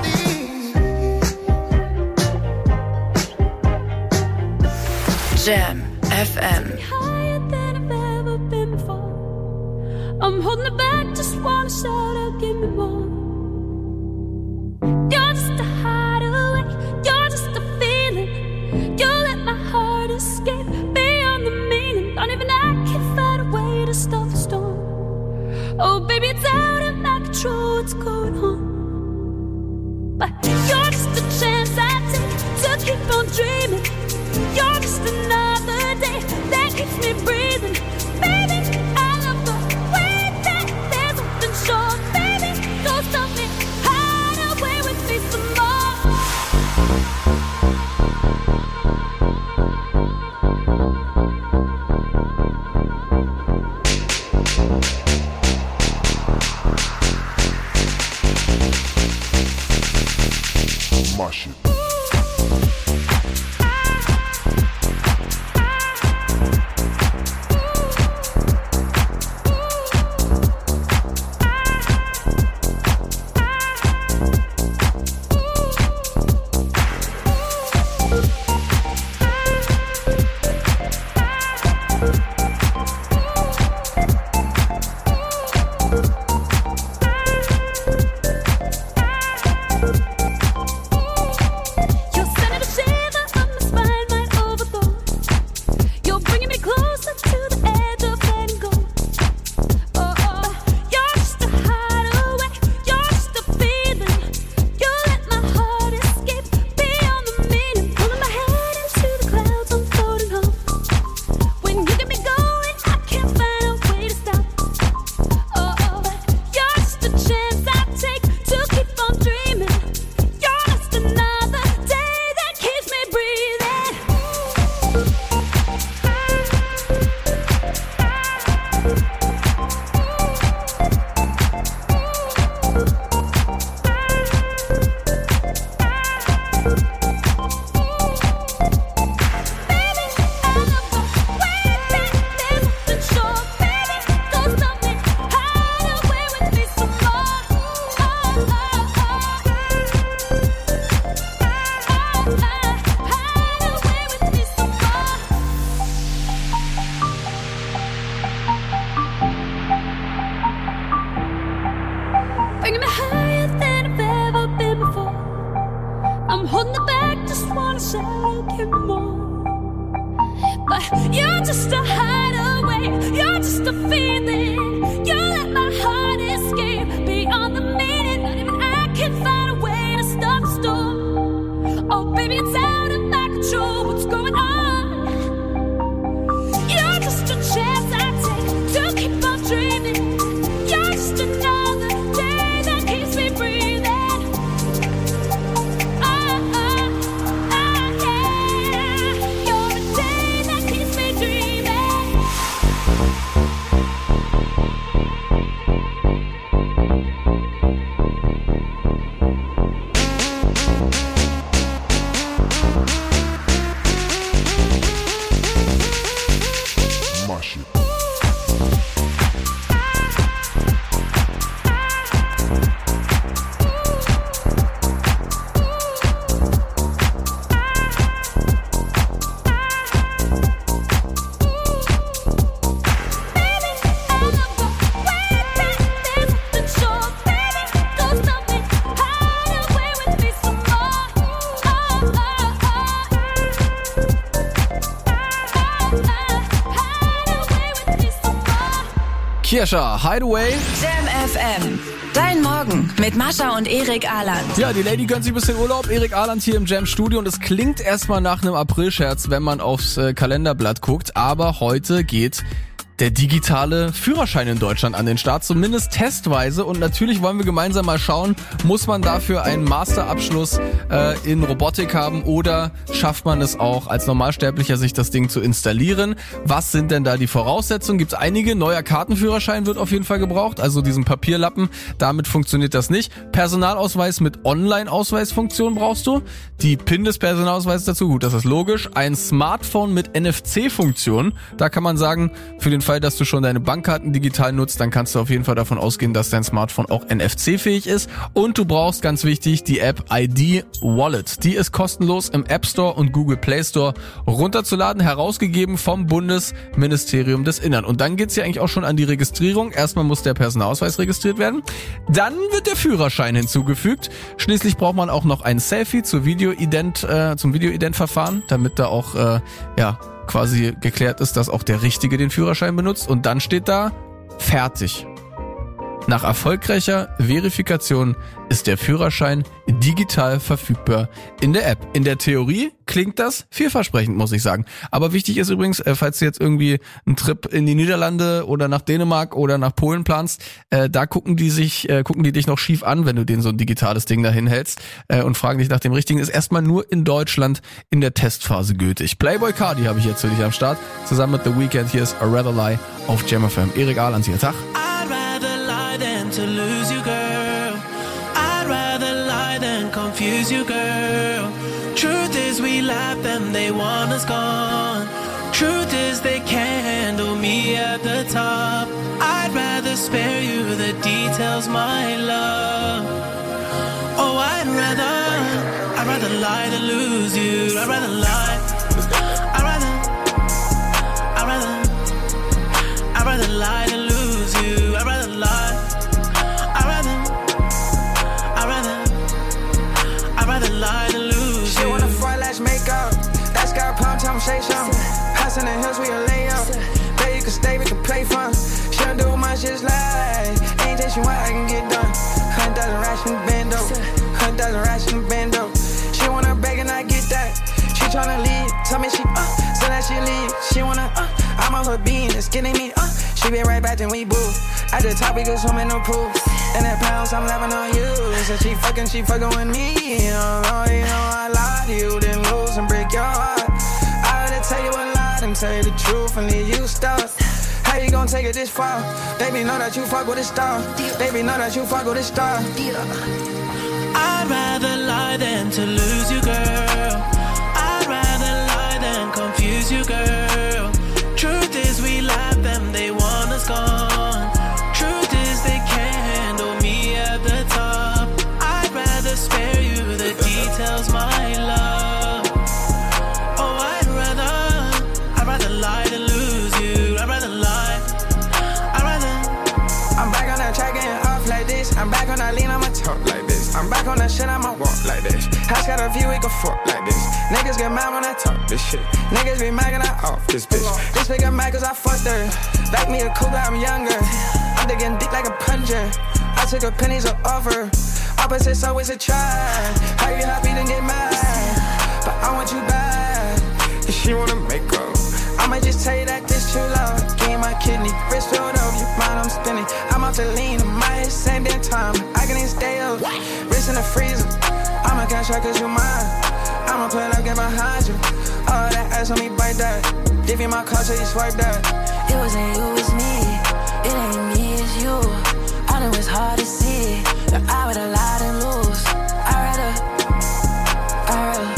these. Jam F M. Higher than I've ever been before. I'm holding it back, just wanna shout out, give me more. You're just a hideaway, you're just a feeling. You let my heart escape beyond the meaning. Don't even I can find a way to stop the storm. Oh, baby, it's out of my control, what's going on? But you're just a chance I take to keep on dreaming. You're just another day that keeps me breathing. Baby, I love the way that there's nothing short. Baby, don't stop me, hide away with me some more. Bringing me higher than I've ever been before. I'm holding it back, just wanna shout, give me more. But you're just a hideaway, you're just a feeling. You let my heart escape beyond the meaning. Not even I can find a way to stop the storm. Oh, baby, it's out of my control. What's going on? You're just a chance I take to keep on dreaming. You're just another day that keeps me breathing. Oh, oh, oh, yeah. You're the day that keeps me dreaming. Kirscha, Hideaway. Jam F M. Dein Morgen mit Mascha und Erik Ahland. Ja, die Lady gönnt sich ein bisschen Urlaub. Erik Ahland hier im Jam Studio und es klingt erstmal nach einem Aprilscherz, wenn man aufs äh, Kalenderblatt guckt. Aber heute geht der digitale Führerschein in Deutschland an den Start, zumindest testweise. Und natürlich wollen wir gemeinsam mal schauen, muss man dafür einen Masterabschluss äh, in Robotik haben oder schafft man es auch als Normalsterblicher, sich das Ding zu installieren? Was sind denn da die Voraussetzungen? Gibt es einige. Neuer Kartenführerschein wird auf jeden Fall gebraucht, also diesen Papierlappen. Damit funktioniert das nicht. Personalausweis mit Online-Ausweisfunktion brauchst du. Die PIN des Personalausweises dazu, gut, das ist logisch. Ein Smartphone mit N F C-Funktion. Da kann man sagen, für den Fall, dass du schon deine Bankkarten digital nutzt, dann kannst du auf jeden Fall davon ausgehen, dass dein Smartphone auch N F C-fähig ist. Und du brauchst, ganz wichtig, die App I D Wallet. Die ist kostenlos im App Store und Google Play Store runterzuladen, herausgegeben vom Bundesministerium des Innern. Und dann geht's ja eigentlich auch schon an die Registrierung. Erstmal muss der Personalausweis registriert werden. Dann wird der Führerschein hinzugefügt. Schließlich braucht man auch noch ein Selfie zur Videoident, äh, zum Videoident-Verfahren, damit da auch, äh, ja, quasi geklärt ist, dass auch der Richtige den Führerschein benutzt. Und dann steht da, fertig. Nach erfolgreicher Verifikation ist der Führerschein digital verfügbar in der App. In der Theorie klingt das vielversprechend, muss ich sagen. Aber wichtig ist übrigens, falls du jetzt irgendwie einen Trip in die Niederlande oder nach Dänemark oder nach Polen planst, äh, da gucken die sich, äh, gucken die dich noch schief an, wenn du denen so ein digitales Ding dahin hältst äh, und fragen dich nach dem Richtigen. Ist erstmal nur in Deutschland in der Testphase gültig. Playboy Cardi habe ich jetzt für dich am Start. Zusammen mit The Weeknd. Hier ist A Rather Lie auf Jam F M. Erik Ahland hier. Tag. I'd rather lie than to lose you, girl. I'd rather lie than confuse you, girl. Truth is we laugh them, they want us gone. Truth is they can't handle me at the top. I'd rather spare you the details, my love. Oh, I'd rather, I'd rather lie than lose you. I'd rather lie. I'd rather, I'd rather, I'd rather lie than lose you. I'd rather lie. I'd rather, I'd rather, I'd rather lie than lose you. She wanna fry lash makeup. That sky palm time shake some. House in the hills we can lay up. There you can stay, we can play fun. She don't do much, just like anything she want, I can get done. Hundred thousand racks in the bando. Hundred thousand racks in the bando. She wanna beg and I get that. She tryna leave, tell me she uh, so that she leave. She wanna uh, I'm on her being, it's getting me uh. She be right back then we boo. At the top we go swim in the pool. And that pounds I'm laughing on you. So she fucking, she fucking with me. Oh, you know I lied to you, then lose and break your heart. I had to tell you a lie, then tell you the truth and leave you stuck. How How you gon' take it this far? Baby, know that you fuck with a star. Baby, know that you fuck with a star. I'd rather lie than to lose you, girl. I'd rather lie than confuse you, girl. Truth is we love them, they want us gone. Truth is they can't handle me at the top. I'd rather spare you the details, my love. Oh, I'd rather, I'd rather lie than lose you. I'd rather lie, I'd rather. I'm back on that track getting off like this. I'm back on that lean, I'ma talk like this. I'm back on that shit, I'ma walk like this. House got a view, we can fuck like this. Niggas get mad when I talk this shit. Niggas be mad when I off this bitch. This bitch get mad cause I fucked her. Back me a cougar, I'm younger. I'm digging deep like a plunger. I took a pennies of offer. Opposites always a try. How you happy then get mad? But I want you back. If she wanna make up, I might just tell you that this too loud. Give me my kidney, wrist filled up, your mind I'm spinning. I'm out to lean, in my head same damn time. I can even stay up, wrist in the freezer. I'ma cash out cause you mine. I'ma pull up, get behind you. All that ass on me, bite that. Give you my card so you swipe that. It wasn't you, it's me. It ain't me, it's you. I know it's hard to see. But I would've lied and lose. I'd rather, I'd rather,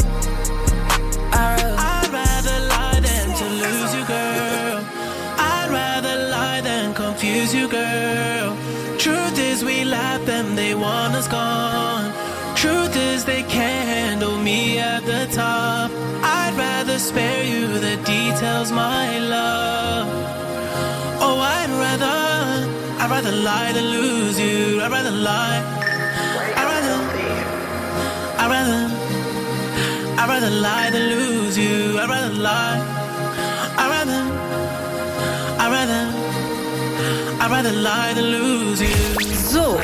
I'd rather. I'd rather lie than to lose you, girl. I'd rather lie than confuse you, girl. Truth is we love them, they want us gone. Truth is they can't handle me at the top. I'd rather spare you the details, my love. Oh, I'd rather, I'd rather lie than lose you. I'd rather lie. I'd rather, I'd rather, I'd rather lie than lose you. I'd rather lie. I'd rather, I'd rather, I'd rather lie than lose you. So.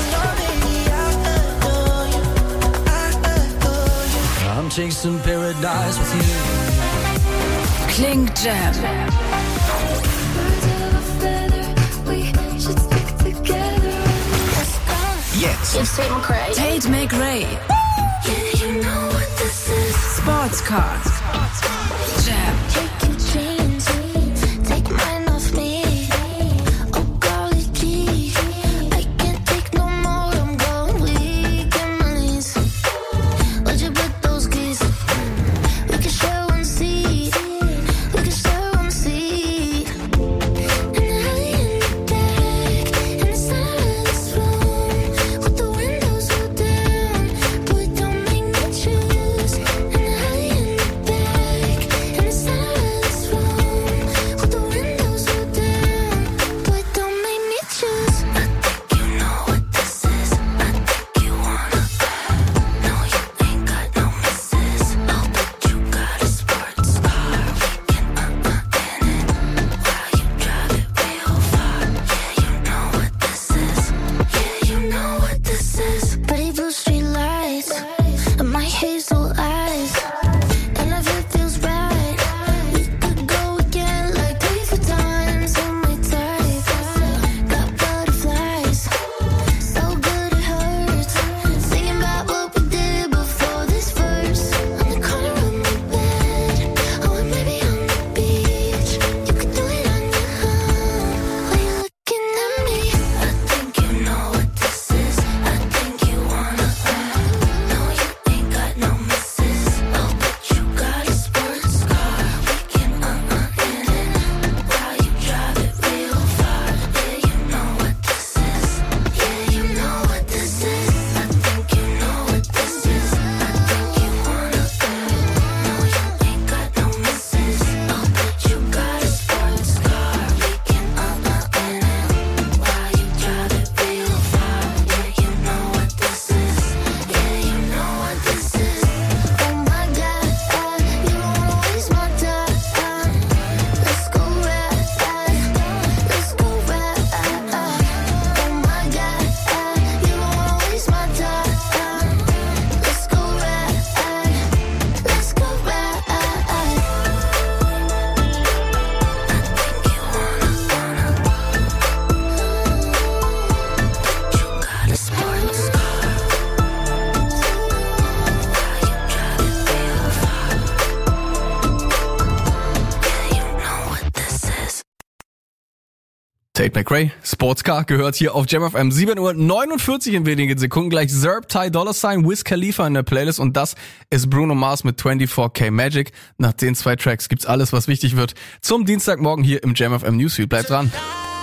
I'm chasing paradise with you. Klingt Jam. Jetzt. Tate McRae. Sportscars. Jam. And Tate McRae, Sportscar, gehört hier auf Jam F M. sieben Uhr neunundvierzig in wenigen Sekunden. Gleich Zerb, Ty Dolla Sign, Wiz Khalifa in der Playlist. Und das ist Bruno Mars mit vierundzwanzig K Magic. Nach den zwei Tracks gibt's alles, was wichtig wird. Zum Dienstagmorgen hier im Jam F M Newsfeed. Bleibt dran.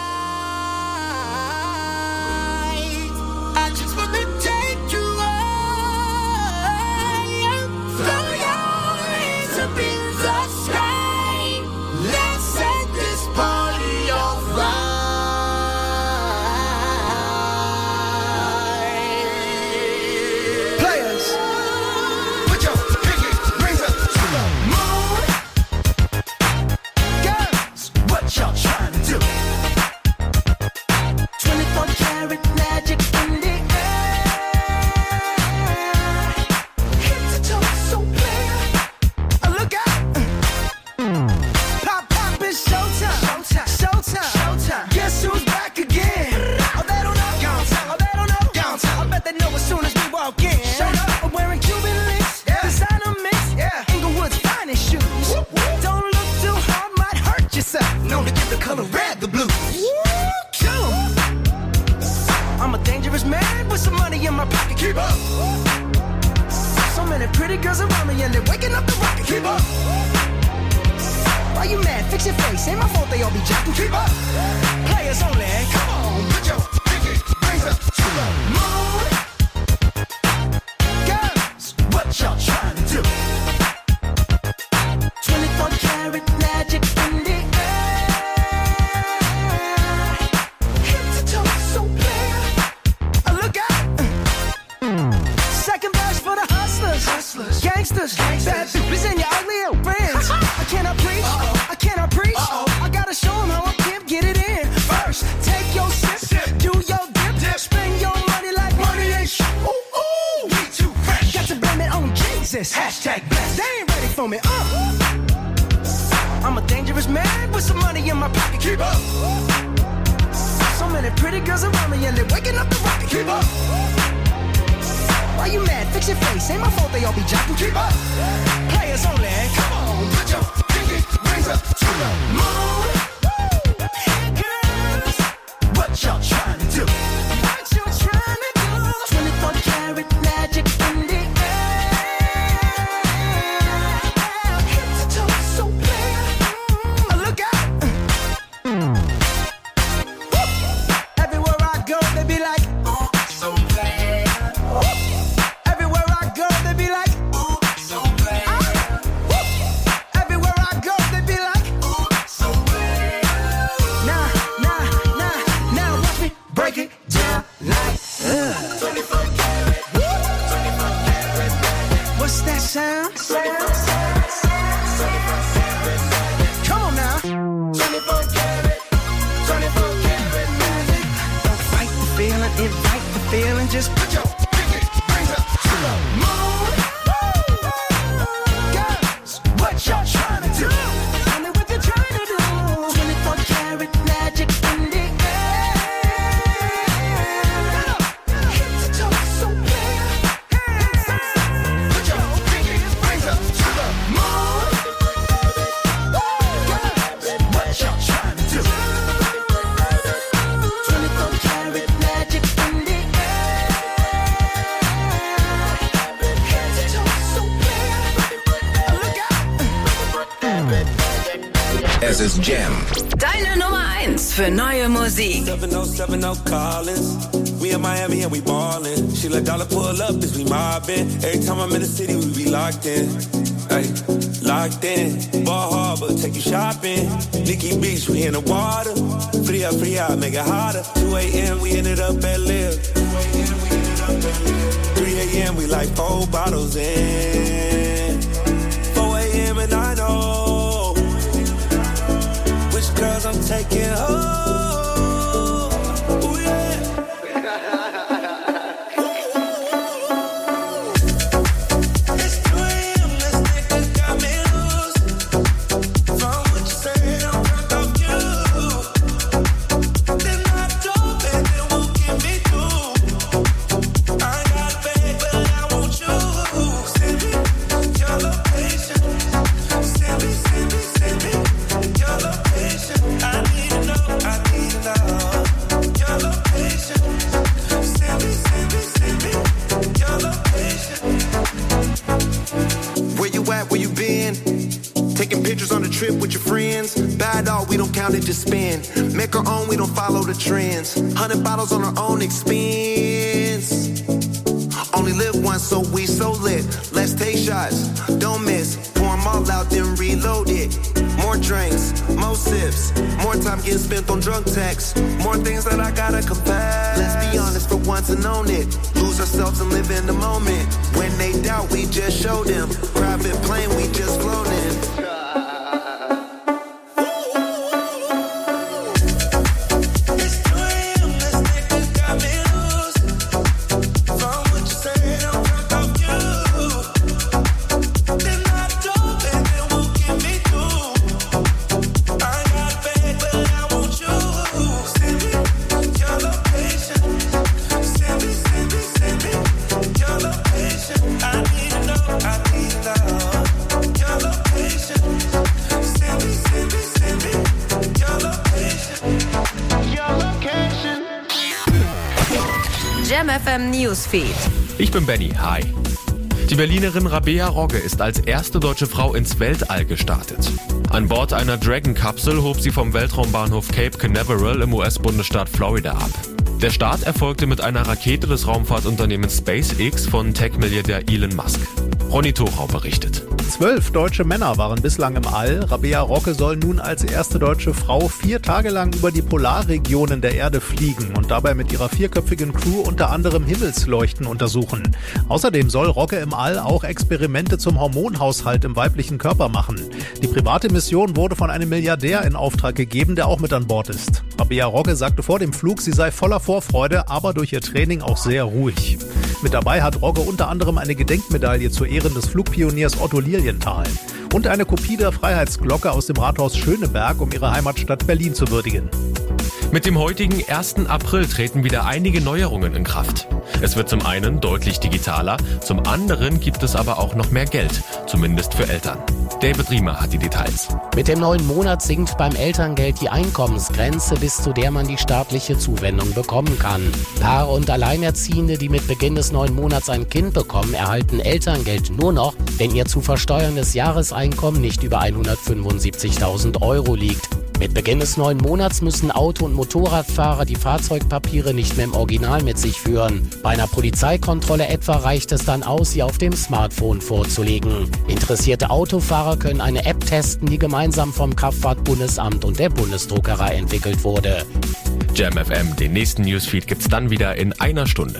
Es ist Jam. Deine Nummer eins für neue Musik. seven oh seven oh Collins. We in Miami and we ballin'. She let dollar pull up as we mobbin'. Every time I'm in the city, we be locked in. Ay, locked in. Ball Harbor, take you shopping. Nikki Beach, we in the water. Free up, free out, make it hotter. two a.m. we ended up at Live. three a.m. we like four bottles in. four a.m. and I know which girls I'm taking home. Ooh, yeah. It's two a.m. this nigga got me loose. From what you said, I'm drunk off you. Then I told baby, it won't get me through. I got bad, but I want you. Send me your location. Send me, send me, send me your location. I need to know, I trip with your friends. Bad dog, we don't count it, just spend. Make our own, we don't follow the trends. Hundred bottles on our own expense. Only live once, so we so lit. Let's take shots, don't miss. Pour 'em all out, then reload it. More drinks, more sips. More time getting spent on drunk texts. More things that I gotta confess. Let's be honest for once and own it. Lose ourselves and live in the moment. When they doubt, we just show them. Private plane, we just flown in. Jam F M Newsfeed. Ich bin Benny, hi. Die Berlinerin Rabea Rogge ist als erste deutsche Frau ins Weltall gestartet. An Bord einer Dragon-Kapsel hob sie vom Weltraumbahnhof Cape Canaveral im U S-Bundesstaat Florida ab. Der Start erfolgte mit einer Rakete des Raumfahrtunternehmens SpaceX von Tech-Milliardär Elon Musk. Ronny Thorau berichtet. Zwölf deutsche Männer waren bislang im All. Rabea Rogge soll nun als erste deutsche Frau vier Tage lang über die Polarregionen der Erde fliegen und dabei mit ihrer vierköpfigen Crew unter anderem Himmelsleuchten untersuchen. Außerdem soll Rogge im All auch Experimente zum Hormonhaushalt im weiblichen Körper machen. Die private Mission wurde von einem Milliardär in Auftrag gegeben, der auch mit an Bord ist. Rabea Rogge sagte vor dem Flug, sie sei voller Vorfreude, aber durch ihr Training auch sehr ruhig. Mit dabei hat Rogge unter anderem eine Gedenkmedaille zu Ehren des Flugpioniers Otto Lilienthal und eine Kopie der Freiheitsglocke aus dem Rathaus Schöneberg, um ihre Heimatstadt Berlin zu würdigen. Mit dem heutigen ersten April treten wieder einige Neuerungen in Kraft. Es wird zum einen deutlich digitaler, zum anderen gibt es aber auch noch mehr Geld, zumindest für Eltern. David Riemer hat die Details. Mit dem neuen Monat sinkt beim Elterngeld die Einkommensgrenze, bis zu der man die staatliche Zuwendung bekommen kann. Paare und Alleinerziehende, die mit Beginn des neuen Monats ein Kind bekommen, erhalten Elterngeld nur noch, wenn ihr zu versteuerndes Jahreseinkommen nicht über hundertfünfundsiebzigtausend Euro liegt. Mit Beginn des neuen Monats müssen Auto- und Motorradfahrer die Fahrzeugpapiere nicht mehr im Original mit sich führen. Bei einer Polizeikontrolle etwa reicht es dann aus, sie auf dem Smartphone vorzulegen. Interessierte Autofahrer können eine App testen, die gemeinsam vom Kraftfahrtbundesamt und der Bundesdruckerei entwickelt wurde. Jam F M, den nächsten Newsfeed gibt's dann wieder in einer Stunde.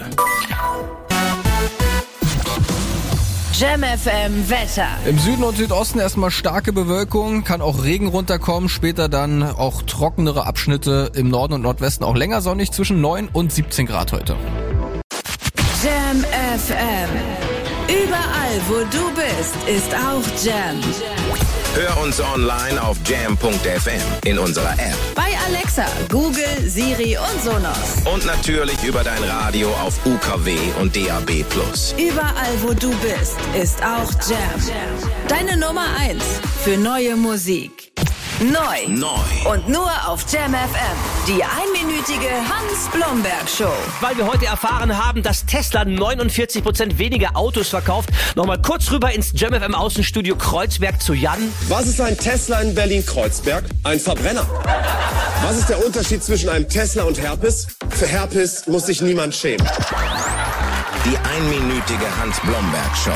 Jam F M Wetter. Im Süden und Südosten erstmal starke Bewölkung, kann auch Regen runterkommen, später dann auch trockenere Abschnitte im Norden und Nordwesten, auch länger sonnig, zwischen neun und siebzehn Grad heute. Jam F M. Überall, wo du bist, ist auch Jam. Hör uns online auf jam punkt f m, in unserer App. Bei Alexa, Google, Siri und Sonos. Und natürlich über dein Radio auf U K W und D A B plus. Überall, wo du bist, ist auch Jam. Deine Nummer eins für neue Musik. Neu. Neu. Und nur auf Jam F M. Die einminütige Hans-Blomberg-Show. Weil wir heute erfahren haben, dass Tesla neunundvierzig Prozent weniger Autos verkauft. Nochmal kurz rüber ins Jam F M Außenstudio Kreuzberg zu Jan. Was ist ein Tesla in Berlin-Kreuzberg? Ein Verbrenner. Was ist der Unterschied zwischen einem Tesla und Herpes? Für Herpes muss sich niemand schämen. Die einminütige Hans-Blomberg-Show.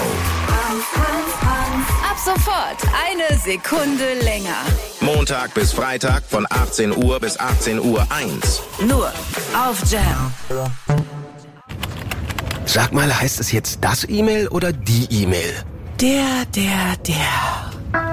Ab sofort eine Sekunde länger. Montag bis Freitag von achtzehn Uhr bis achtzehn Uhr eins. Nur auf Jam. Sag mal, heißt es jetzt das E-Mail oder die E-Mail? Der, der, der.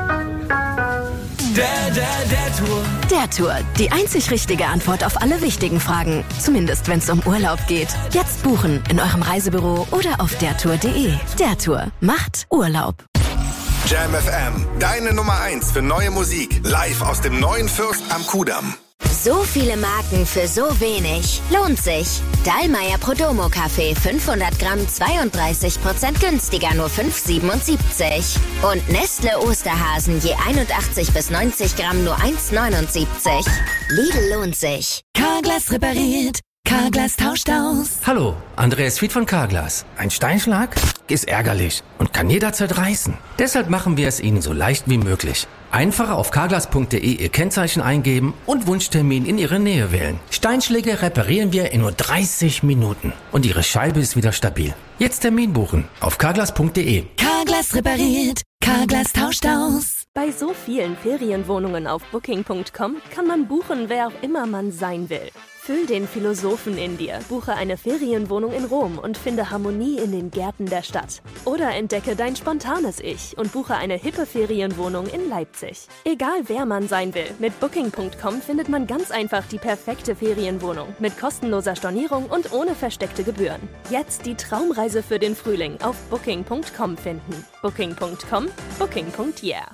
Der, der, der Tour. Der Tour. Die einzig richtige Antwort auf alle wichtigen Fragen. Zumindest wenn es um Urlaub geht. Jetzt buchen in eurem Reisebüro oder auf dertour punkt de. Der Tour macht Urlaub. Jam F M, deine Nummer eins für neue Musik. Live aus dem neuen Fürst am Kudamm. So viele Marken für so wenig. Lohnt sich. Dallmayr Prodomo Kaffee fünfhundert Gramm zweiunddreißig Prozent günstiger, nur fünf siebenundsiebzig. Und Nestle Osterhasen je einundachtzig bis neunzig Gramm, nur eins neunundsiebzig. Lidl lohnt sich. Carglass repariert. Carglass tauscht aus. Hallo, Andreas Fied von Carglass. Ein Steinschlag? ist ärgerlich und kann jederzeit reißen. Deshalb machen wir es Ihnen so leicht wie möglich. Einfach auf carglass punkt de Ihr Kennzeichen eingeben und Wunschtermin in Ihre Nähe wählen. Steinschläge reparieren wir in nur dreißig Minuten und Ihre Scheibe ist wieder stabil. Jetzt Termin buchen auf carglass punkt de. Carglass repariert, Carglass tauscht aus. Bei so vielen Ferienwohnungen auf booking punkt com kann man buchen, wer auch immer man sein will. Füll den Philosophen in dir, buche eine Ferienwohnung in Rom und finde Harmonie in den Gärten der Stadt. Oder entdecke dein spontanes Ich und buche eine hippe Ferienwohnung in Leipzig. Egal wer man sein will, mit booking punkt com findet man ganz einfach die perfekte Ferienwohnung mit kostenloser Stornierung und ohne versteckte Gebühren. Jetzt die Traumreise für den Frühling auf booking punkt com finden. booking punkt com, booking punkt yeah.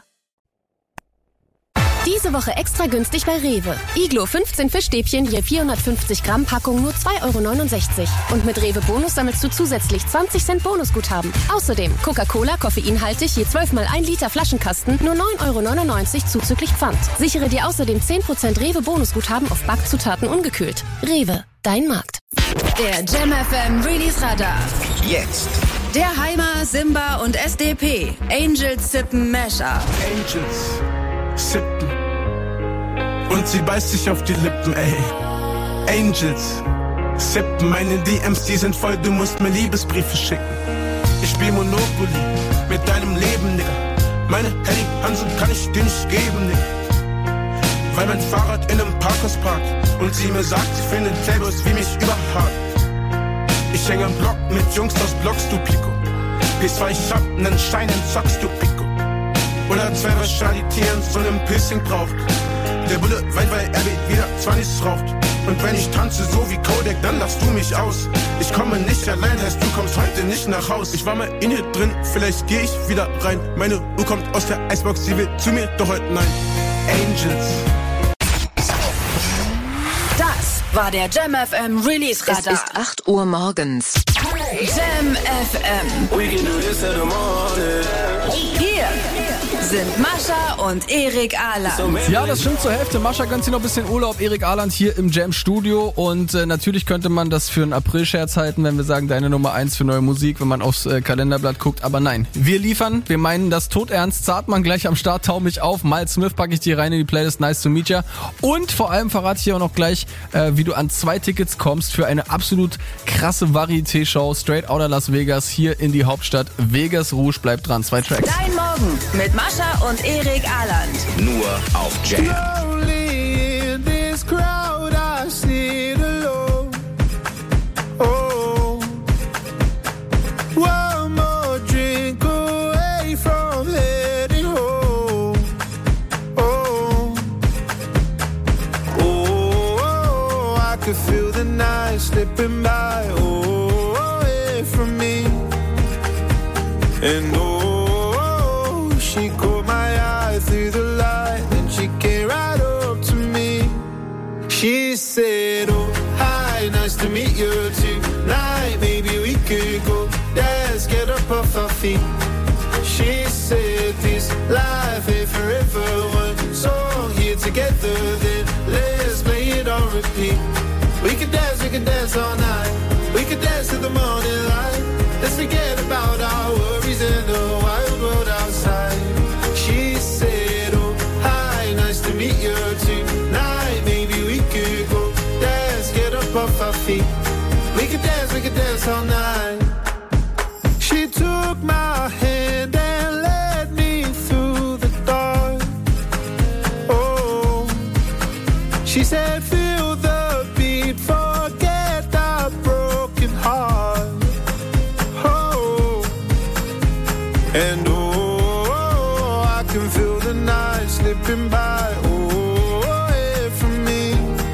Diese Woche extra günstig bei Rewe. Iglo fünfzehn Fischstäbchen je vierhundertfünfzig Gramm Packung nur zwei Euro neunundsechzig. Und mit Rewe Bonus sammelst du zusätzlich zwanzig Cent Bonusguthaben. Außerdem Coca-Cola koffeinhaltig je zwölf mal ein Liter Flaschenkasten nur neun Euro neunundneunzig zuzüglich Pfand. Sichere dir außerdem zehn Prozent Rewe Bonusguthaben auf Backzutaten ungekühlt. Rewe, dein Markt. Der Jam F M Release Radar. Jetzt. Der Heimer, Simba und S D P. Angels Sippen Mashup. Angels sippen und sie beißt sich auf die Lippen, ey. Angels sippen, meine D Ms, die sind voll, du musst mir Liebesbriefe schicken. Ich spiel Monopoly mit deinem Leben, Nigga. Meine Henny Hansen kann ich dir nicht geben, Nigga. Weil mein Fahrrad in einem Parkhaus parkt und sie mir sagt, sie findet Playboys wie mich überhart. Ich hänge am Block mit Jungs aus Blocks, du Pico. P zwei, ich hab nen Schein, den zockst du Pico. Oder zwei, was Charlie Tieren so einem Piercing braucht. Der Bulle weint, weil er wieder zwanzig raucht. Und wenn ich tanze so wie Kodak, dann lachst du mich aus. Ich komme nicht allein, heißt du kommst heute nicht nach Haus. Ich war mal in hier drin, vielleicht geh ich wieder rein. Meine Uhr kommt aus der Eisbox, sie will zu mir, doch heute nein. Angels. Das war der Jam F M Release Radar. Es ist acht Uhr morgens. Jam F M. We can do this in the morning. Hier sind Mascha und Erik Ahland. Ja, das stimmt zur Hälfte. Mascha gönnt sich noch ein bisschen Urlaub. Erik Ahland hier im Jam-Studio. Und äh, natürlich könnte man das für einen April-Scherz halten, wenn wir sagen, deine Nummer eins für neue Musik, wenn man aufs äh, Kalenderblatt guckt. Aber nein, wir liefern. Wir meinen das todernst. Zartmann gleich am Start, tau mich auf. Miles Smith packe ich dir rein in die Playlist. Nice to meet ya. Und vor allem verrate ich dir auch noch gleich, äh, wie du an zwei Tickets kommst für eine absolut krasse Varieté-Show. Straight Outta Las Vegas hier in die Hauptstadt. Vegas Rouge. Bleibt dran. Zwei Tracks. Dein Morgen mit Mascha und Erik Ahland. Nur auf Jam. Slowly in this crowd I sit alone. Oh, one more drink away from heading home. Oh, oh, I could feel the night slipping by. Oh, away from me. And oh, she caught my eye through the light, then she came right up to me. She said, oh, hi, nice to meet you tonight. Maybe we could go dance, get up off our feet. She said, this life ain't forever. One song here together, then let's play it on repeat. We could dance, we could dance all night. We could dance to the morning light. Let's forget about our worries in the wild world outside. She said, oh, hi, nice to meet you tonight. Maybe we could go dance, get up off our feet. We could dance, we could dance all night. She took my hand and led me through the dark. Oh, she said, feel the beat, forget the broken heart. And oh, I can feel the night slipping by, oh, away from me.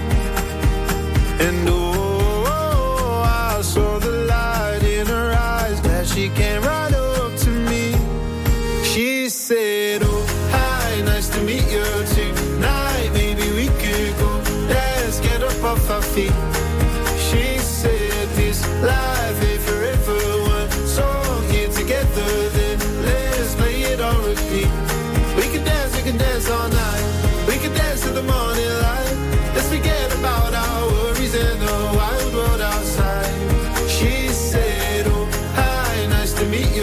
And oh, I saw the light in her eyes, glad she came right up to me. She said, oh, hi, nice to meet you tonight. Maybe we could go dance, get up off our feet. She said, this life ain't forever. One song here together, then let's play it on repeat. We can dance, we can dance all night. We can dance to the morning light. Let's forget about our worries in the wild world outside. She said, oh, hi, nice to meet you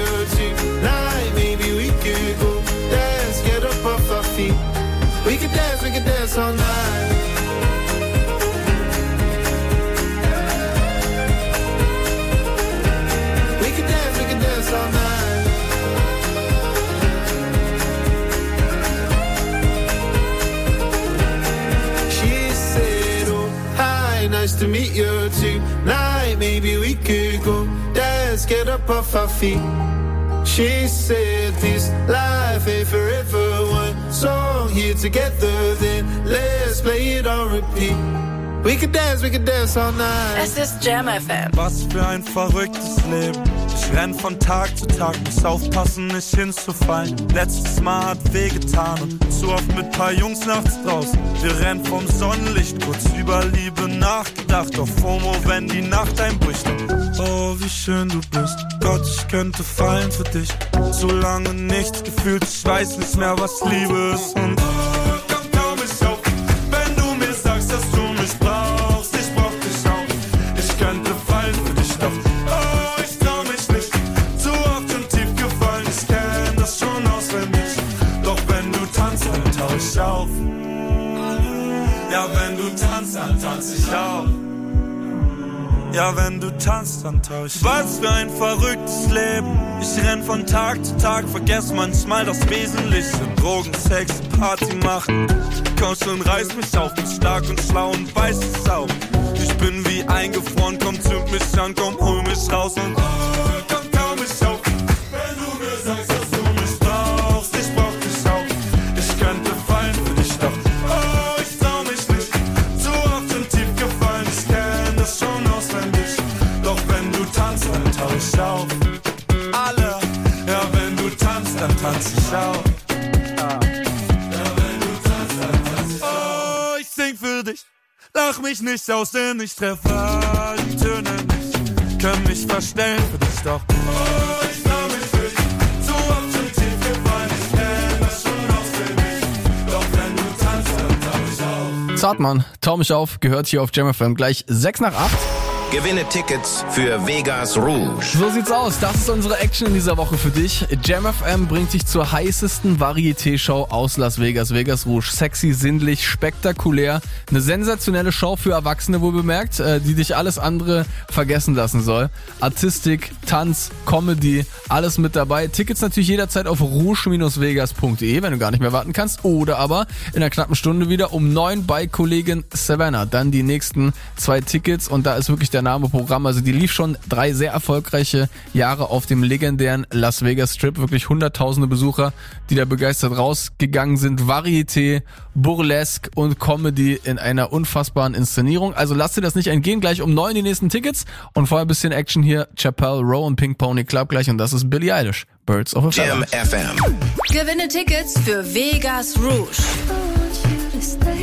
Hi, nice to meet you tonight. Maybe we could go dance, get up off our feet. She said this life ain't forever. One song here together, then let's play it on repeat. We could dance, we could dance all night. Es ist Jam F M. Was für ein verrücktes Leben. Ich renn von Tag zu Tag, muss aufpassen, nicht hinzufallen. Letztes Mal hat wehgetan und zu oft mit paar Jungs nachts draußen. Wir rennen vom Sonnenlicht, kurz über Liebe nachgedacht. Auf FOMO, wenn die Nacht einbricht. Oh, wie schön du bist. Gott, ich könnte fallen für dich. So lange nichts gefühlt, ich weiß nicht mehr, was Liebe ist. Und oh, komm, trau mich auf, wenn du mir sagst, dass du mich brauchst. Ich brauch dich auch. Ich könnte fallen für dich, doch oh, ich trau mich nicht. Zu oft schon tief gefallen, ich kenn das schon auswendig. Doch wenn du tanzt, dann tau ich auf. Ja, wenn du tanzt, dann tanz ich auf. Ja, wenn du tanzt, dann tau ich. Was für ein verrücktes Leben. Ich renn von Tag zu Tag, vergess manchmal das Wesentliche. Drogen, Sex, Party machen. Komm schon, reiß mich auf, bin stark und schlau und weiß es auch. Ich bin wie eingefroren, komm, zünd mich an, komm, hol mich raus und oh, komm, tau mich auf. Wenn du mir sagst, dass du mich brauchst, ich brauch dich auch. Ich könnte fallen für dich, doch oh, ich trau mich nicht. Zu oft schon tief gefallen, ich kenn das schon auswendig. Doch wenn du tanzt, dann tau ich auf. Alle, ja, wenn du tanzt, dann tanz ich auf. Für dich, lach mich nicht aus, denn ich treffe die Töne nicht. Können mich verstellen für dich, doch oh, ich trau mich für dich. So oft schon tief gefallen, ich kenn das schon auswendig. Doch wenn du tanzt, dann tau ich auf. Zartmann, tau mich auf, gehört hier auf Jam F M. Gleich sechs nach acht. Gewinne Tickets für Vegas Rouge. So sieht's aus. Das ist unsere Action in dieser Woche für dich. Jam F M bringt dich zur heißesten Varieté-Show aus Las Vegas. Vegas Rouge. Sexy, sinnlich, spektakulär. Eine sensationelle Show für Erwachsene, wohl bemerkt, die dich alles andere vergessen lassen soll. Artistik, Tanz, Comedy, alles mit dabei. Tickets natürlich jederzeit auf rouge vegas punkt de, wenn du gar nicht mehr warten kannst. Oder aber in einer knappen Stunde wieder um neun bei Kollegin Savannah. Dann die nächsten zwei Tickets und da ist wirklich der Name Programm. Also die lief schon drei sehr erfolgreiche Jahre auf dem legendären Las Vegas Strip. Wirklich hunderttausende Besucher, die da begeistert rausgegangen sind. Varieté, Burlesque und Comedy in einer unfassbaren Inszenierung. Also lass dir das nicht entgehen. Gleich um neun die nächsten Tickets und vorher ein bisschen Action hier. Chappelle Row und Pink Pony Club gleich und das ist Billie Eilish. Birds of a Feather. Jam F M. Gewinne Tickets für Vegas Rouge.